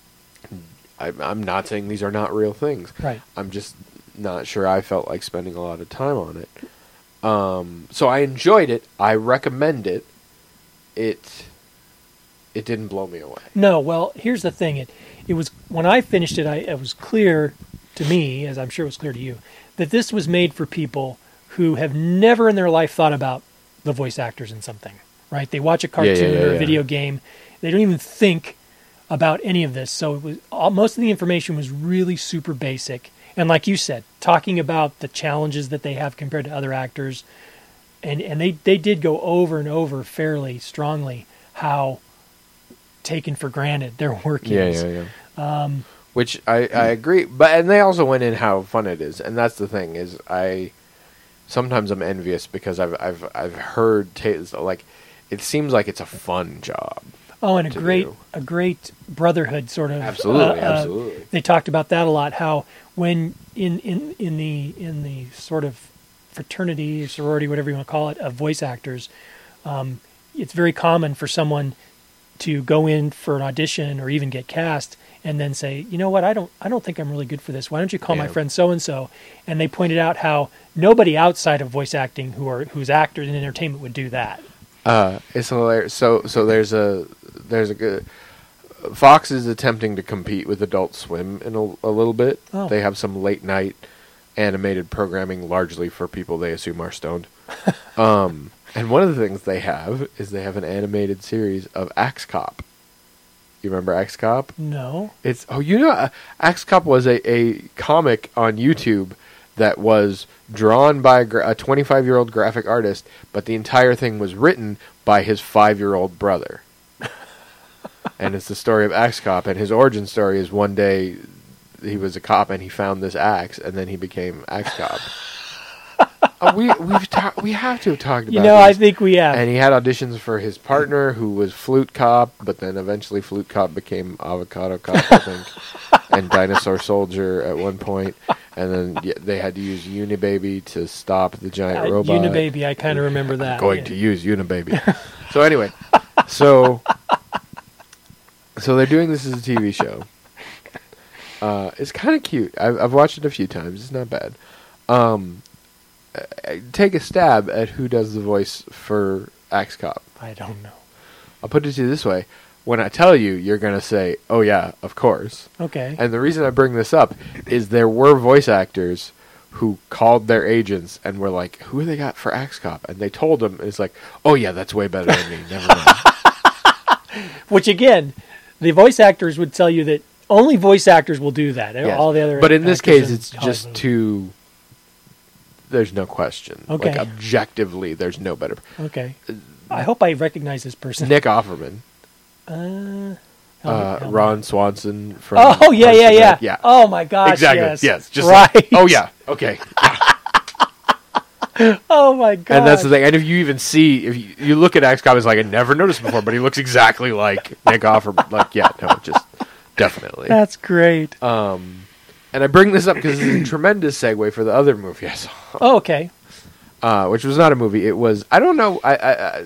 I, I'm not saying these are not real things. Right. I'm just not sure I felt like spending a lot of time on it. Um, so I enjoyed it. I recommend it. It it didn't blow me away. No, well, here's the thing. It it was when I finished it, I, it was clear to me, as I'm sure it was clear to you, that this was made for people who have never in their life thought about the voice actors in something, right? They watch a cartoon Yeah, yeah, yeah, or a yeah. video game. They don't even think about any of this. So it was all, most of the information was really super basic. And like you said, talking about the challenges that they have compared to other actors. And, and they, they did go over and over fairly strongly how taken for granted their work Yeah, is. yeah, yeah. Um, Which I, I agree, but and they also went in how fun it is, and that's the thing is I sometimes I'm envious because I've I've I've heard ta- like it seems like it's a fun job. Oh, and a to great do. a great brotherhood sort of. Absolutely, uh, uh, absolutely. They talked about that a lot. How when in, in, in the in the sort of fraternity, sorority, whatever you want to call it, of voice actors, um, it's very common for someone to go in for an audition or even get cast and then say, you know what, I don't I don't think I'm really good for this. Why don't you call Yeah. my friend so and so? And they pointed out how nobody outside of voice acting who are who's actors in entertainment would do that. Uh, it's hilarious. So so there's a there's a good Fox is attempting to compete with Adult Swim in a, a little bit. Oh. They have some late night animated programming, largely for people they assume are stoned. um, and one of the things they have is they have an animated series of Axe Cop. You remember Axe Cop? No. It's oh, you know, uh, Axe Cop was a, a comic on YouTube that was drawn by a gra- a twenty-five-year-old graphic artist, but the entire thing was written by his five-year-old brother. And it's the story of Axe Cop, and his origin story is one day he was a cop and he found this axe, and then he became Axe Cop. uh, we we've ta- we have to have talked about You know, I this. think we have. And he had auditions for his partner, who was Flute Cop, but then eventually Flute Cop became Avocado Cop, I think, and Dinosaur Soldier at one point. And then yeah, they had to use Unibaby to stop the giant Uh, robot. Unibaby, I kind of remember that. I'm going yeah. to use Unibaby. So anyway, so so they're doing this as a T V show. Uh, it's kind of cute. I've, I've watched it a few times. It's not bad. Um, uh, take a stab at who does the voice for Axe Cop. I don't know. I'll put it to you this way. When I tell you, you're going to say, oh yeah, of course. Okay. And the reason I bring this up is there were voice actors who called their agents and were like, who they got for Axe Cop? And they told them, and it's like, oh yeah, that's way better than me. Never mind. Which again, the voice actors would tell you that only voice actors will do that. Yes. All the other But in this actors case, in it's just Hollywood. too... There's no question. Okay. Like, objectively, there's no better... Okay. I hope I recognize this person. Nick Offerman. Uh, Uh, help me. Ron Swanson from... Oh yeah, yeah, Parks and yeah. Rec. Yeah. Oh my gosh. Exactly. Yes. Yes. Just right. like- oh yeah. Okay. Oh my god. And that's the thing. And if you even see, if you, you look at Axe Cop, it's like I never noticed before, but he looks exactly like Nick Offerman. Like, yeah, no, just definitely. That's great. Um, and I bring this up because it's a tremendous segue for the other movie I saw, Oh, okay. uh, which was not a movie. It was I don't know. I, I, I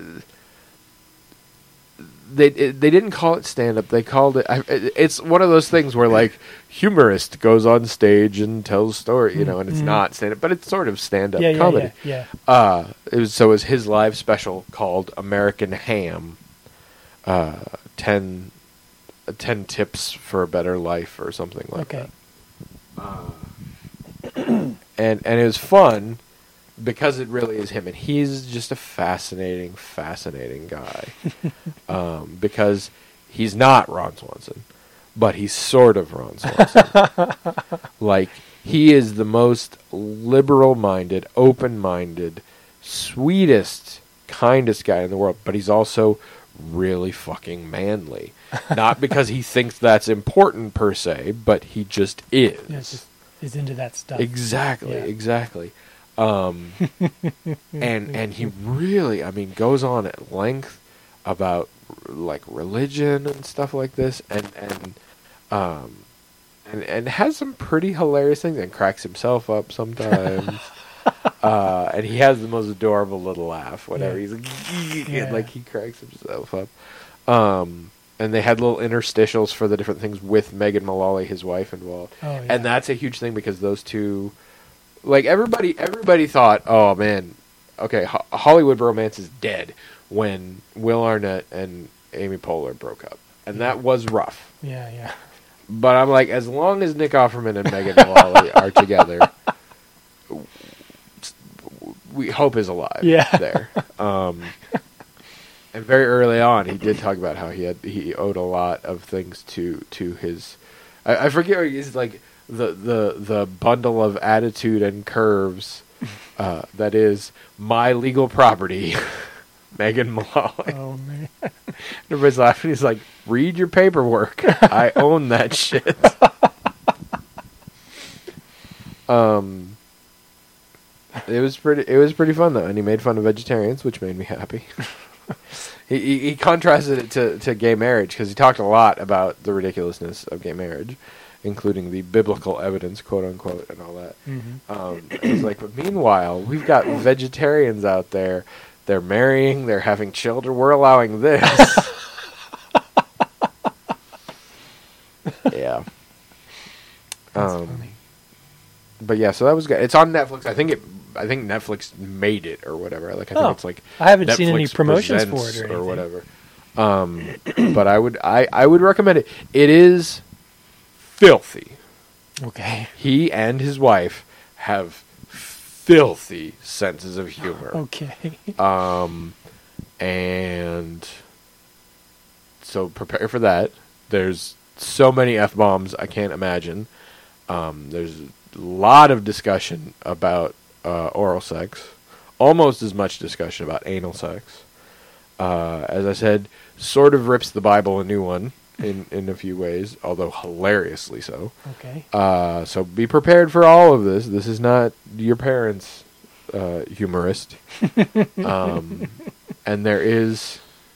they it, they didn't call it stand up. They called it. I, it's one of those things where like humorist goes on stage and tells story, you know, and it's Mhm. not stand up, but it's sort of stand up Yeah, yeah, comedy. yeah, Uh, it was so it was his live special called American Ham. Uh, ten, uh, ten tips for a better life or something yeah. like Okay. that. Uh, and and it was fun because it really is him, and he's just a fascinating, fascinating guy. um, because he's not Ron Swanson, but he's sort of Ron Swanson. Like, he is the most liberal-minded, open-minded, sweetest, kindest guy in the world, but he's also really fucking manly. Not because he thinks that's important per se, but he just is. Yeah, it's just is into that stuff. Exactly, Yeah. exactly. Um, and and he really, I mean, goes on at length about like religion and stuff like this, and and um, and and has some pretty hilarious things, and cracks himself up sometimes. uh, and he has the most adorable little laugh. Whatever Yeah. he's like, Yeah. like he cracks himself up. Um, and they had little interstitials for the different things with Megan Mullally, his wife, involved. Oh, yeah. And that's a huge thing because those two, like everybody, everybody thought, oh man, okay, Ho- Hollywood romance is dead when Will Arnett and Amy Poehler broke up, and that was rough. Yeah, yeah. But I'm like, as long as Nick Offerman and Megan Mullally are together, we hope is alive. Yeah. There. Um, and very early on, he did talk about how he had he owed a lot of things to to his. I, I forget. He's like the the the bundle of attitude and curves. Uh, that is my legal property, Megan Mullally. Oh man. Everybody's laughing. He's like, read your paperwork. I own that shit. um, it was pretty. It was pretty fun though, and he made fun of vegetarians, which made me happy. he, he he contrasted it to to gay marriage because he talked a lot about the ridiculousness of gay marriage, including the biblical evidence, quote unquote, and all that. Mm-hmm. Um, and he's like, but meanwhile, we've got vegetarians out there. They're marrying. They're having children. We're allowing this. Yeah. That's Um, funny. But yeah, so that was good. It's on Netflix. I think it. I think Netflix made it or whatever. Like I think Oh, it's like I haven't seen any Netflix promotions for Presents it or anything. whatever. Um, but I would I, I would recommend it. It is filthy. Okay. He and his wife have filthy senses of humor. Okay. Um, and so prepare for that. There's so many F-bombs I can't imagine. Um, there's a lot of discussion about uh, oral sex. Almost as much discussion about anal sex. Uh, as I said, sort of rips the Bible a new one in, in a few ways, although hilariously so. Okay. Uh, so be prepared for all of this. This is not your parents' uh, humorist. um, and there is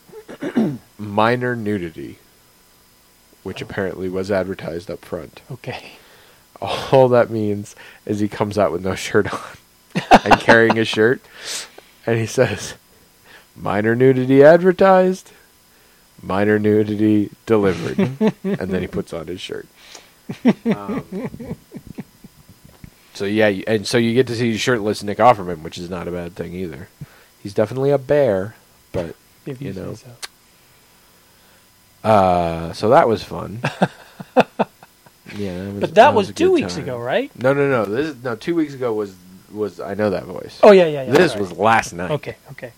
minor nudity, which apparently was advertised up front. Okay. All that means is he comes out with no shirt on and carrying a shirt, and he says, minor nudity advertised, minor nudity delivered. And then he puts on his shirt. Um, so yeah, you- and so you get to see shirtless Nick Offerman, which is not a bad thing either. He's definitely a bear, but If you, you know. say so. uh, so that was fun. Yeah, that was, But that was a two good weeks time. ago, right? No, no, no. This is, no. Two weeks ago was was I know that voice. Oh yeah, yeah, yeah. This right. was last night. Okay, okay.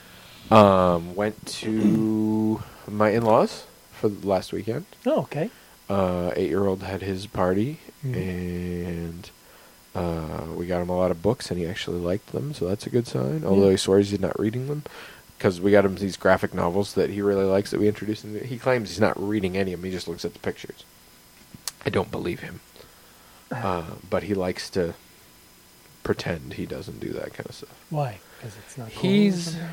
Um, went to my in-laws for the last weekend. Oh, okay. Uh, eight-year-old had his party, Mhm. and uh, we got him a lot of books, and he actually liked them, so that's a good sign. Although he swears he's not reading them, because we got him these graphic novels that he really likes that we introduced him to. He claims he's not reading any of them; he just looks at the pictures. I don't believe him, uh, but he likes to pretend he doesn't do that kind of stuff. Why? Because it's not. Cool or He's, something?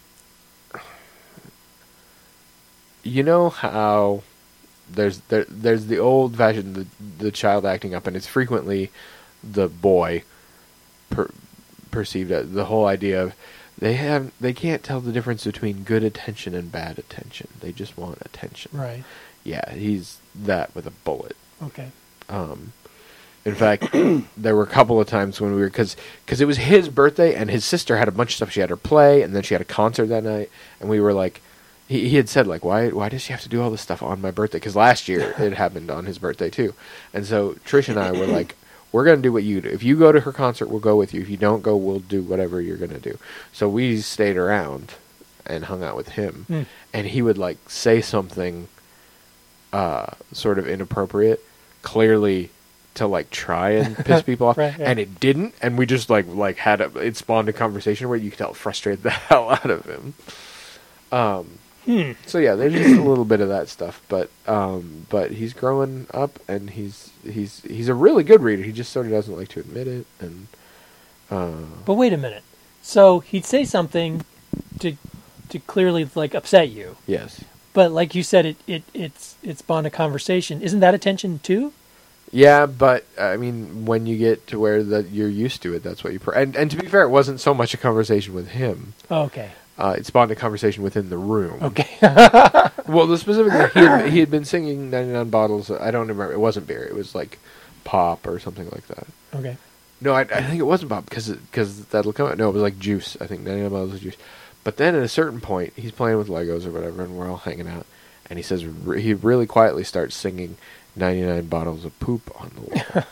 you know how there's there, there's the old fashioned the the child acting up, and it's frequently the boy per, perceived as the whole idea of they have they can't tell the difference between good attention and bad attention. They just want attention. Right. Yeah, he's that with a bullet. Okay. Um, in fact, there were a couple of times when we were, because it was his birthday, and his sister had a bunch of stuff. She had her play, and then she had a concert that night, and we were like, he, he had said, like, why why does she have to do all this stuff on my birthday? Because last year it happened on his birthday, too. And so Trish and I were like, we're going to do what you do. If you go to her concert, we'll go with you. If you don't go, we'll do whatever you're going to do. So we stayed around and hung out with him, Mm. and he would, like, say something uh, sort of inappropriate, clearly to like try and piss people off, Right, yeah. and it didn't, and we just like like had a, it spawned a conversation where you could tell it frustrated the hell out of him. Um, Hmm. so yeah, there's just a little bit of that stuff, but um, but he's growing up, and he's he's he's a really good reader. He just sort of doesn't like to admit it, and uh, But wait a minute. So he'd say something to to clearly like upset you, yes, but like you said, it it it's it's spawned a conversation. Isn't that attention too? yeah, but I mean, when you get to where that you're used to it, that's what you. Pr- and and to be fair, it wasn't so much a conversation with him. Oh, okay. Uh, it spawned a conversation within the room. Okay. Well, the specific he had, he had been singing ninety-nine bottles. I don't remember. It wasn't beer. It was like pop or something like that. Okay. No, I, I think it wasn't Bob because because that'll come out. No, it was like Juice. I think ninety-nine bottles of Juice. But then at a certain point, he's playing with Legos or whatever, and we're all hanging out. And he says re- he really quietly starts singing ninety-nine bottles of poop on the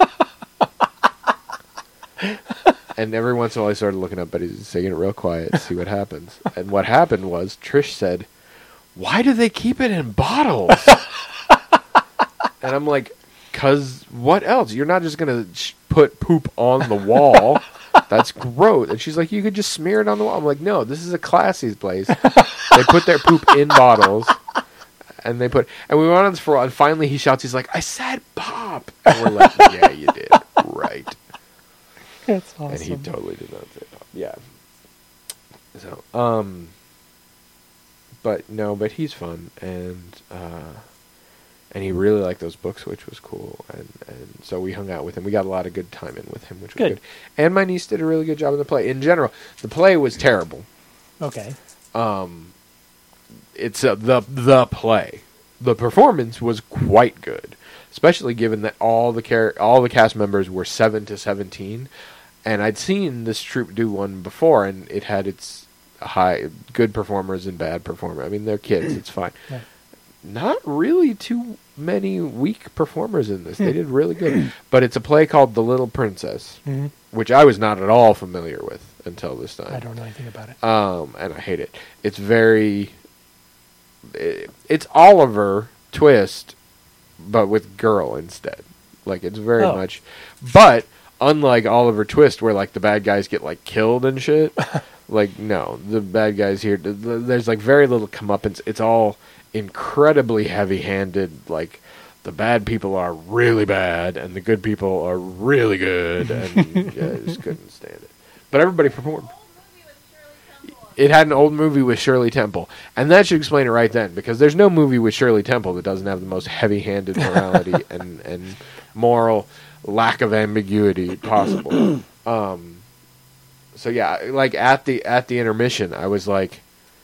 wall. And every once in a while, I started looking up, but he's singing it real quiet to see what happens. And what happened was Trish said, "Why do they keep it in bottles?" And I'm like, "Cause what else? You're not just gonna sh- put poop on the wall. That's gross." And she's like, "You could just smear it on the wall." I'm like, "No, this is a classy place. They put their poop in bottles, and they put." And we went on this for a while. And finally, he shouts, "He's like, I said pop!" And we're like, "Yeah, you did, right." That's awesome. And he totally did not say pop. Yeah. So, um, but no, but he's fun, and uh, and he really liked those books, which was cool, and and so we hung out with him. We got a lot of good time in with him, which was Good. good. And my niece did a really good job in the play. In general, the play was terrible. Okay. Um, it's uh, the the play. The performance was quite good, especially given that all the char- all the cast members were seven to seventeen, and I'd seen this troupe do one before, and it had its high good performers and bad performers. I mean, they're kids; it's fine. Right. Not really too many weak performers in this. They did really good, but it's a play called The Little Princess, Mm-hmm. which I was not at all familiar with until this time. I don't know anything about it. Um, and I hate it. It's very. It, it's Oliver Twist, but with girl instead. Like it's very Oh. much, but unlike Oliver Twist, where like the bad guys get like killed and shit. Like no, the bad guys here. th- th- There's like very little comeuppance. It's all incredibly heavy-handed. Like the bad people are really bad, and the good people are really good. And yeah, I just couldn't stand it. But everybody performed. It had an old movie with Shirley Temple. And that should explain it right then, because there's no movie with Shirley Temple that doesn't have the most heavy-handed morality and, and moral lack of ambiguity possible. Um, so yeah, like at the at the intermission, I was like,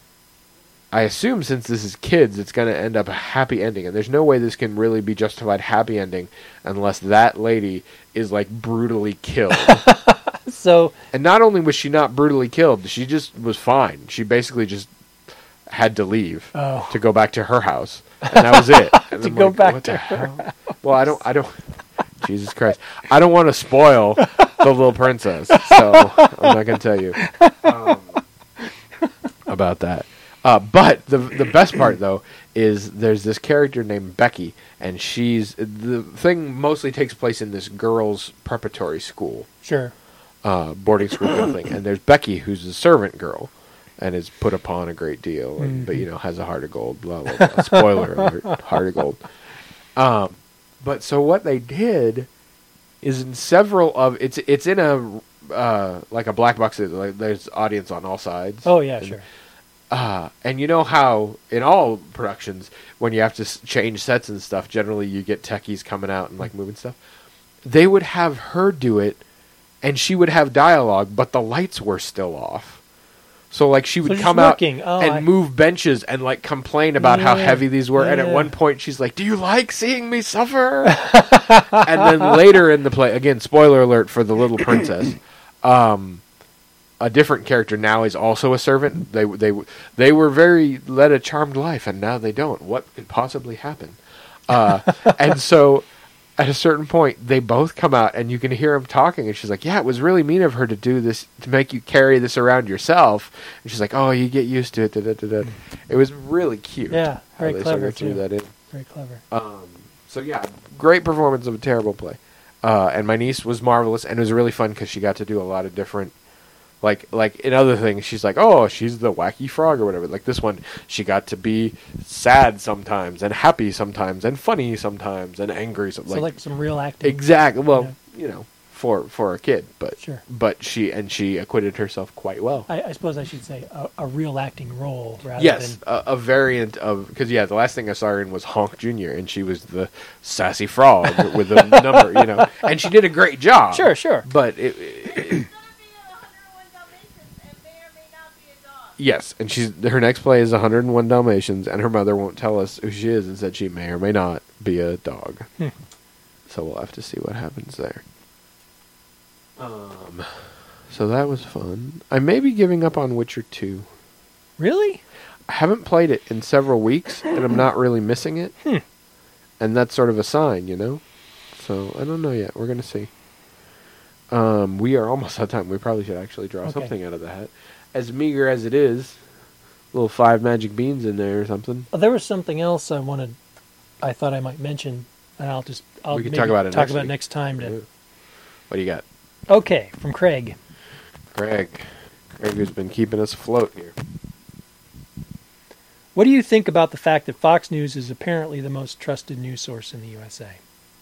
I assume since this is kids, it's going to end up a happy ending. And there's no way this can really be justified happy ending unless that lady is like brutally killed. So, And not only was she not brutally killed, she just was fine. She basically just had to leave Oh. to go back to her house, and that was it. And To I'm go like, back what to the her hell? Well, I don't, I don't. Jesus Christ, I don't want to spoil the Little Princess, so I'm not going to tell you um, about that. Uh, but the the best part though is there's this character named Becky, and she's the thing mostly takes place in this girls' preparatory school. sure. Uh, boarding school kind of thing. And there's Becky, who's a servant girl, and is put upon a great deal, and, but you know has a heart of gold. Blah blah blah. Spoiler alert: heart of gold. Um, but so what they did is in several of it's it's in a uh, like a black box. Like, there's audience on all sides. Oh, yeah, And, sure. Uh, and you know how in all productions when you have to s- change sets and stuff, generally you get techies coming out and like moving stuff. They would have her do it. And she would have dialogue, but the lights were still off. So, like, she would just come out working. Oh, and I- move benches and, like, complain about how Yeah, heavy these were. And at yeah. one point, she's like, "Do you like seeing me suffer?" And then later in the play, again, spoiler alert for The Little Princess, um, a different character now is also a servant. They they they were very led a charmed life, and now they don't. What could possibly happen? Uh, and so... At a certain point, they both come out, and you can hear them talking. And she's like, "Yeah, it was really mean of her to do this, to make you carry this around yourself." And she's like, "Oh, you get used to it." Da, da, da, da. It was really cute. Yeah, how very they clever, sort of threw too. that in. Very clever. Um, so yeah, great performance of a terrible play. Uh, and my niece was marvelous, and it was really fun because she got to do a lot of different, like like in other things, she's like, "Oh, she's the wacky frog" or whatever. Like this one, she got to be sad sometimes, and happy sometimes, and funny sometimes, and angry. So, So, like, like, some real acting. exactly. Well, Yeah. you know, for for a kid, but Sure. but she and she acquitted herself quite well. I, I suppose I should say a, a real acting role rather Yes, than... a, a variant of because yeah, the last thing I saw her in was Honk Junior, and she was the sassy frog with a number, you know, and she did a great job. Sure, sure. But it, it, yes, and she's her next play is one hundred one Dalmatians, and her mother won't tell us who she is, and said she may or may not be a dog. Hmm. So we'll have to see what happens there. Um, so that was fun. I may be giving up on Witcher two. Really? I haven't played it in several weeks, and I'm not really missing it. Hmm. And that's sort of a sign, you know? So, I don't know yet. We're going to see. Um, we are almost out of time. We probably should actually draw Okay. something out of the hat. As meager as it is, little five magic beans in there or something. Well, there was something else I wanted, I thought I might mention, and I'll just I'll We can maybe talk about it talk next about week. next time. To, Yeah. What do you got? Okay, from Craig. Craig. Craig has been keeping us afloat here. What do you think about the fact that Fox News is apparently the most trusted news source in the U S A?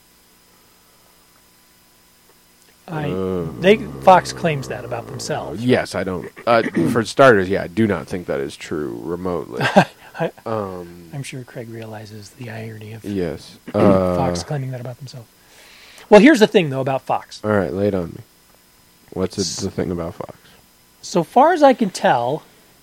I Uh, they Fox claims that about themselves. Yes, I don't. Uh, for starters, yeah, I do not think that is true remotely. I, Um, I'm sure Craig realizes the irony of yes. Uh, Fox claiming that about themselves. Well, here's the thing, though, about Fox. All right, lay it on me. What's it, the thing about Fox? So far as I can tell,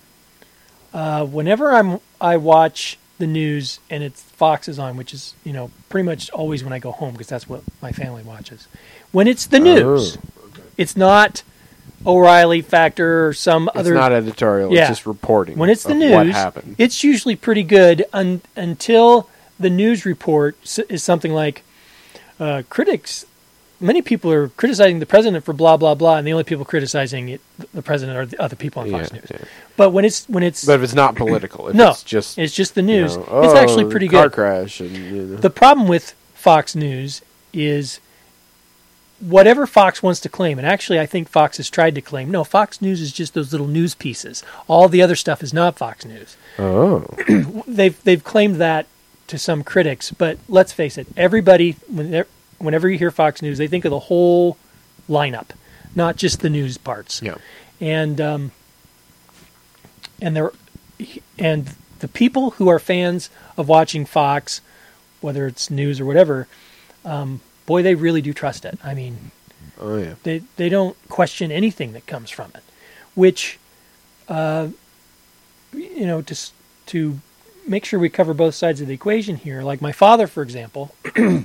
uh, whenever I'm I watch the news and it's Fox is on, which is you know pretty much always when I go home because that's what my family watches. When it's the news, Oh, okay. it's not O'Reilly Factor or some It's other. not editorial. Yeah. It's just reporting. When it's the of news, what happened. it's usually pretty good un- until the news report s- is something like uh, critics. Many people are criticizing the president for blah blah blah, and the only people criticizing it, the president, are the other people on Fox Yeah, News. yeah. But when it's when it's But if it's not political, if no, it's just it's just the you news. know, it's oh, actually pretty car good. crash and you know. The problem with Fox News is whatever Fox wants to claim, and actually I think Fox has tried to claim, no, Fox News is just those little news pieces. All the other stuff is not Fox News. oh, They've they've claimed that to some critics, but let's face it, everybody when they're- whenever you hear Fox News, they think of the whole lineup, not just the news parts. yeah. And um, and there and the people who are fans of watching Fox, whether it's news or whatever, um, boy, they really do trust it. I mean, Oh yeah. they they don't question anything that comes from it, which, uh, you know, to s- to make sure we cover both sides of the equation here. Like my father, for example,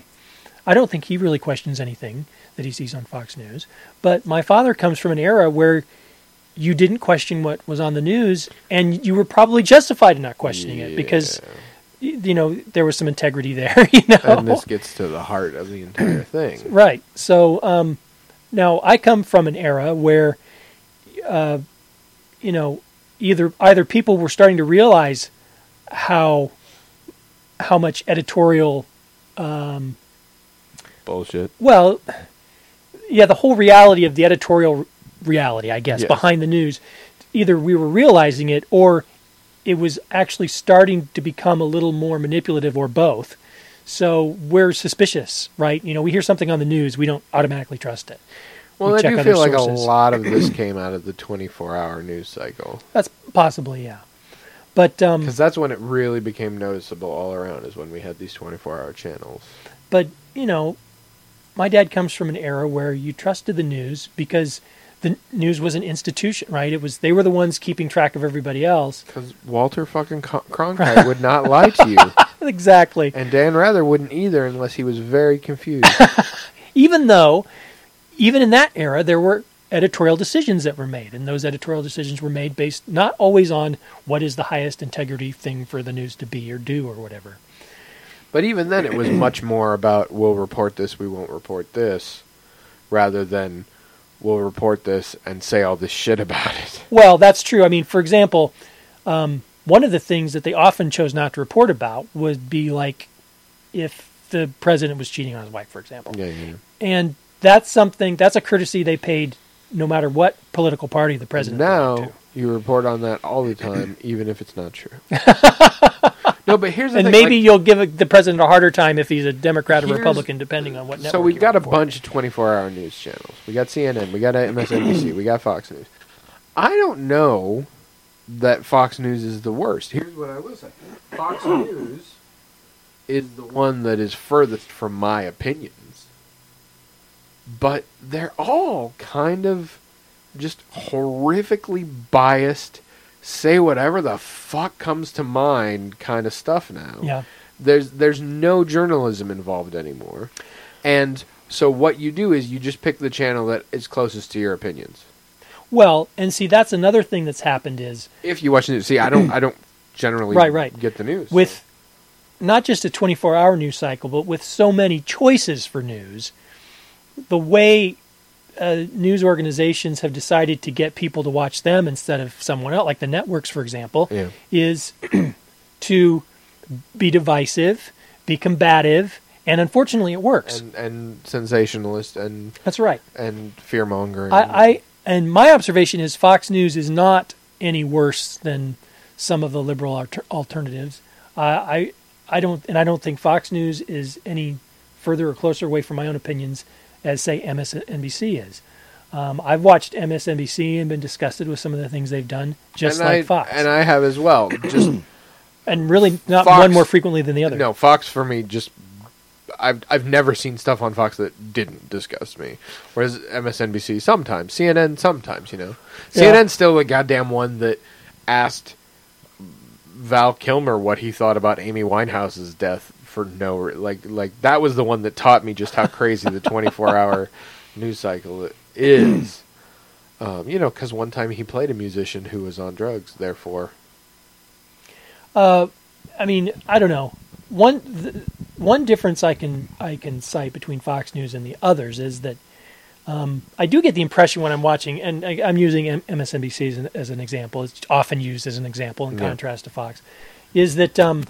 I don't think he really questions anything that he sees on Fox News. But my father comes from an era where you didn't question what was on the news, and you were probably justified in not questioning it because y- you know there was some integrity there. You know, And this gets to the heart of the entire thing. right. So um, now I come from an era where, uh, you know, either either people were starting to realize how how much editorial, um, Bullshit. well, yeah, the whole reality of the editorial reality, I guess, Yes. behind the news. Either we were realizing it, or it was actually starting to become a little more manipulative, or both. So we're suspicious, right? You know, we hear something on the news, we don't automatically trust it. Well, We I check do other feel like a sources. lot of this came out of the twenty-four hour news cycle. That's possibly, yeah. But um, Because that's when it really became noticeable all around, is when we had these twenty-four hour channels. but you know, my dad comes from an era where you trusted the news because the news was an institution, right? It was they were the ones keeping track of everybody else. Because Walter fucking Con- Cronkite would not lie to you. Exactly. And Dan Rather wouldn't either unless he was very confused. Even though, even in that era, there were editorial decisions that were made, and those editorial decisions were made based not always on what is the highest integrity thing for the news to be or do or whatever. But even then, it was much more about, we'll report this, we won't report this, rather than, we'll report this and say all this shit about it. Well, that's true. I mean, for example, um, one of the things that they often chose not to report about would be like if the president was cheating on his wife, for example. Yeah, yeah. And that's something, that's a courtesy they paid no matter what political party the president belonged Now, to. you report on that all the time, even if it's not true. No, but here's the And thing. maybe like, you'll give a, the president a harder time if he's a Democrat or Here's- Republican, depending on what network. so we've you got a report. bunch of twenty-four hour news channels. We got C N N, we got M S N B C, we got Fox News. I don't know that Fox News is the worst. Here's what I will say. Fox News is the one that is furthest from my opinions. But they're all kind of just horrifically biased, say whatever the fuck comes to mind kind of stuff now. Yeah. There's there's no journalism involved anymore. And So what you do is you just pick the channel that is closest to your opinions. Well, and see, that's another thing that's happened is If you watch the news, see, I don't, I don't generally Right, right. get the news. with not just a twenty-four hour news cycle, but with so many choices for news, the way uh, news organizations have decided to get people to watch them instead of someone else, like the networks, for example, Yeah. is to be divisive, be combative, and unfortunately it works. and, and sensationalist and That's right. and fear mongering. I, I and my observation is Fox News is not any worse than some of the liberal alter- alternatives. Uh, I I don't and I don't think Fox News is any further or closer away from my own opinions as say M S N B C is. Um, I've watched M S N B C and been disgusted with some of the things they've done, just and like I, Fox, and I have as well. Just and really not Fox- one more frequently than the other. no, Fox for me just. I've I've never seen stuff on Fox that didn't disgust me. Whereas M S N B C sometimes, C N N sometimes, you know. Yeah. C N N's still the goddamn one that asked Val Kilmer what he thought about Amy Winehouse's death for no re- like like that was the one that taught me just how crazy the twenty-four hour news cycle is. Um, you know, because one time he played a musician who was on drugs, therefore. Uh, I mean, I don't know. One th- one difference I can I can cite between Fox News and the others is that um, I do get the impression when I'm watching, and I, I'm using M- MSNBC as an, as an example. It's often used as an example in Yeah. contrast to Fox. Is that um,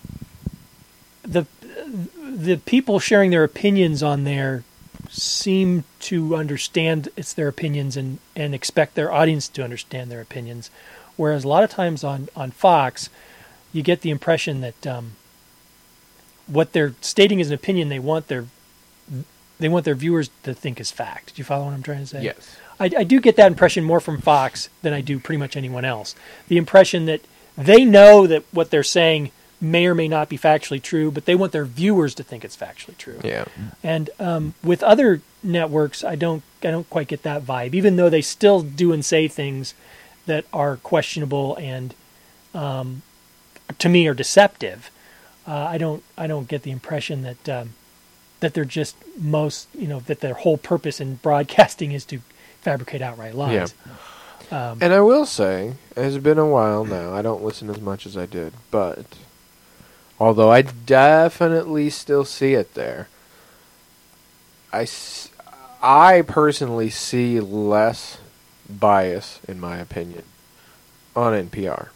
the the people sharing their opinions on there seem to understand it's their opinions and, and expect their audience to understand their opinions, whereas a lot of times on, on Fox, you get the impression that um, what they're stating as an opinion, they want their they want their viewers to think is fact. Do you follow what I'm trying to say? Yes. I, I do get that impression more from Fox than I do pretty much anyone else. The impression that they know that what they're saying may or may not be factually true, but they want their viewers to think it's factually true. Yeah. And um, with other networks, I don't I don't quite get that vibe, even though they still do and say things that are questionable and um, to me are deceptive. Uh, I don't I don't get the impression that um, that they're just most you know that their whole purpose in broadcasting is to fabricate outright lies. Yeah. Um, And I will say, it's been a while now. I don't listen as much as I did, but although I definitely still see it there, I, s- I personally see less bias, in my opinion, on N P R.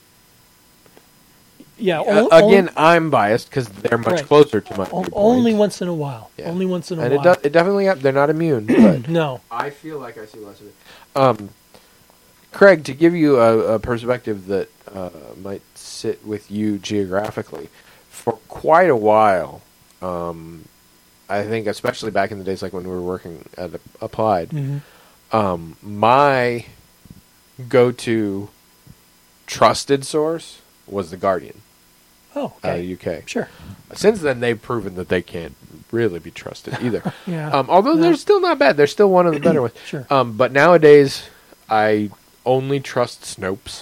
yeah. Uh, o- again, I'm biased because they're much Right. closer to my o- viewpoint. only once in a while. Yeah. Only once in a and it, while. do, it definitely, they're not immune, but no. I feel like I see less of it. Um, Craig, to give you a, a perspective that uh, might sit with you geographically, for quite a while, um, I think especially back in the days like when we were working at Applied, Mhm. um, my go-to trusted source was The Guardian Oh, out okay. of the U K. Sure. Since then, they've proven that they can't really be trusted either. Yeah. Um, although No. they're still not bad. They're still one of the better ones. Sure. Um, but nowadays, I only trust Snopes.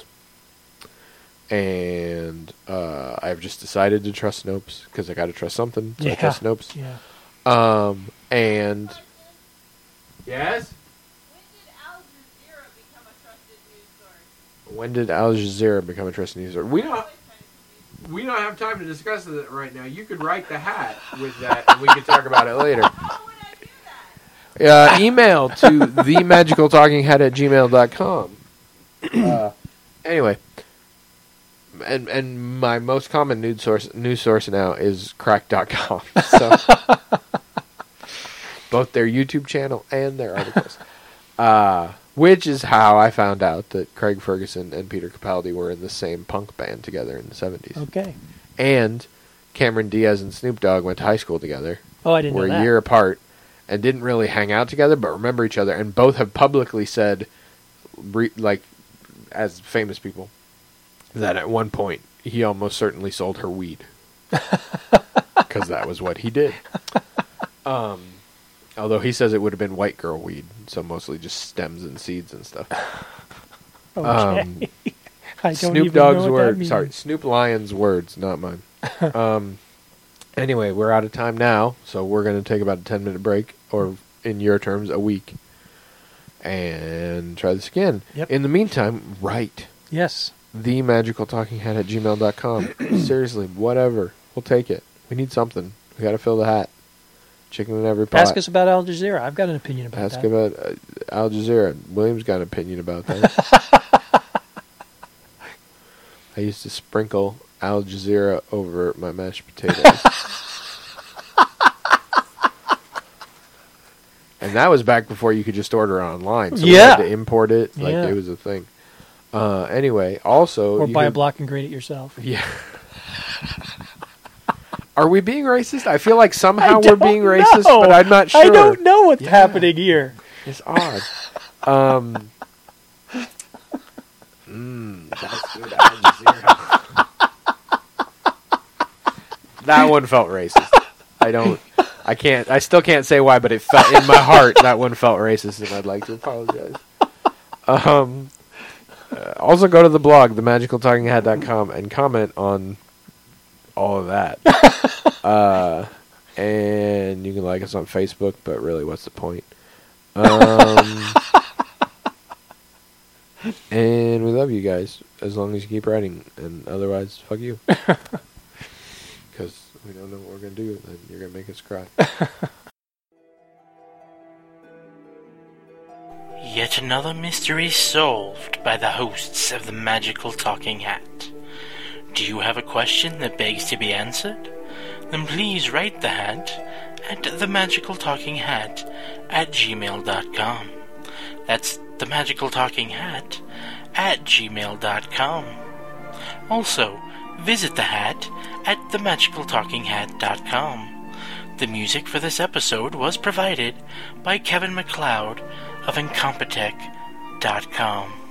And uh, I've just decided to trust Snopes because I got to trust something. So I Yeah. trust Snopes. Yeah. Um, and yes, when did Al Jazeera become a trusted news source? We don't. We don't have time to discuss it right now. You could write the hat with that, and we could talk about it later. Uh, email to themagicaltalkinghat at gmail dot com. Uh, anyway, and and my most common news source news source now is crack dot com. So both their YouTube channel and their articles. Uh, which is how I found out that Craig Ferguson and Peter Capaldi were in the same punk band together in the seventies. Okay. And Cameron Diaz and Snoop Dogg went to high school together. Oh, I didn't Were know a that. year apart and didn't really hang out together, but remember each other. And both have publicly said, re- like, as famous people, that at one point he almost certainly sold her weed. Because that was what he did. Um, although he says it would have been white girl weed, so mostly just stems and seeds and stuff. Okay. Um, I don't Snoop even Dogg's know what that words. means. Sorry, Snoop Lion's words, not mine. um, Anyway, we're out of time now, so we're going to take about a ten-minute break, or in your terms, a week, and try this again. Yep. In the meantime, write. Yes. the magical talking hat at gmail dot com. Seriously, whatever. We'll take it. We need something. We got to fill the hat. Chicken in every pot. Ask us about Al Jazeera. I've got an opinion about Ask that. about uh, Al Jazeera. William's got an opinion about that. I used to sprinkle Al Jazeera over my mashed potatoes. And that was back before you could just order online. So we Yeah. had to import it. Like, Yeah. it was a thing. Uh, anyway, also... Or you buy can- a block and grade it yourself. Yeah. Are we being racist? I feel like somehow I we're being don't racist, know. but I'm not sure. I don't know what's Yeah. happening here. It's odd. Um, mm, that's good. Al Jazeera. That one felt racist. I don't. I can't. I still can't say why, but it felt in my heart. That one felt racist, and I'd like to apologize. Um. Uh, also, go to the blog, the magical talking hat dot com, and comment on all of that. uh, and you can like us on Facebook, but really, what's the point? Um, and we love you guys, as long as you keep writing, and otherwise, fuck you. Because we don't know what we're going to do, and you're going to make us cry. Yet another mystery solved by the hosts of the Magical Talking Hat. Do you have a question that begs to be answered? Then please write the hat at the Magical Talking Hat at gmail dot com. That's the Magical Talking Hat at gmail dot com. Also, visit the hat at the magical talking hat dot com. The music for this episode was provided by Kevin MacLeod of incompetech dot com.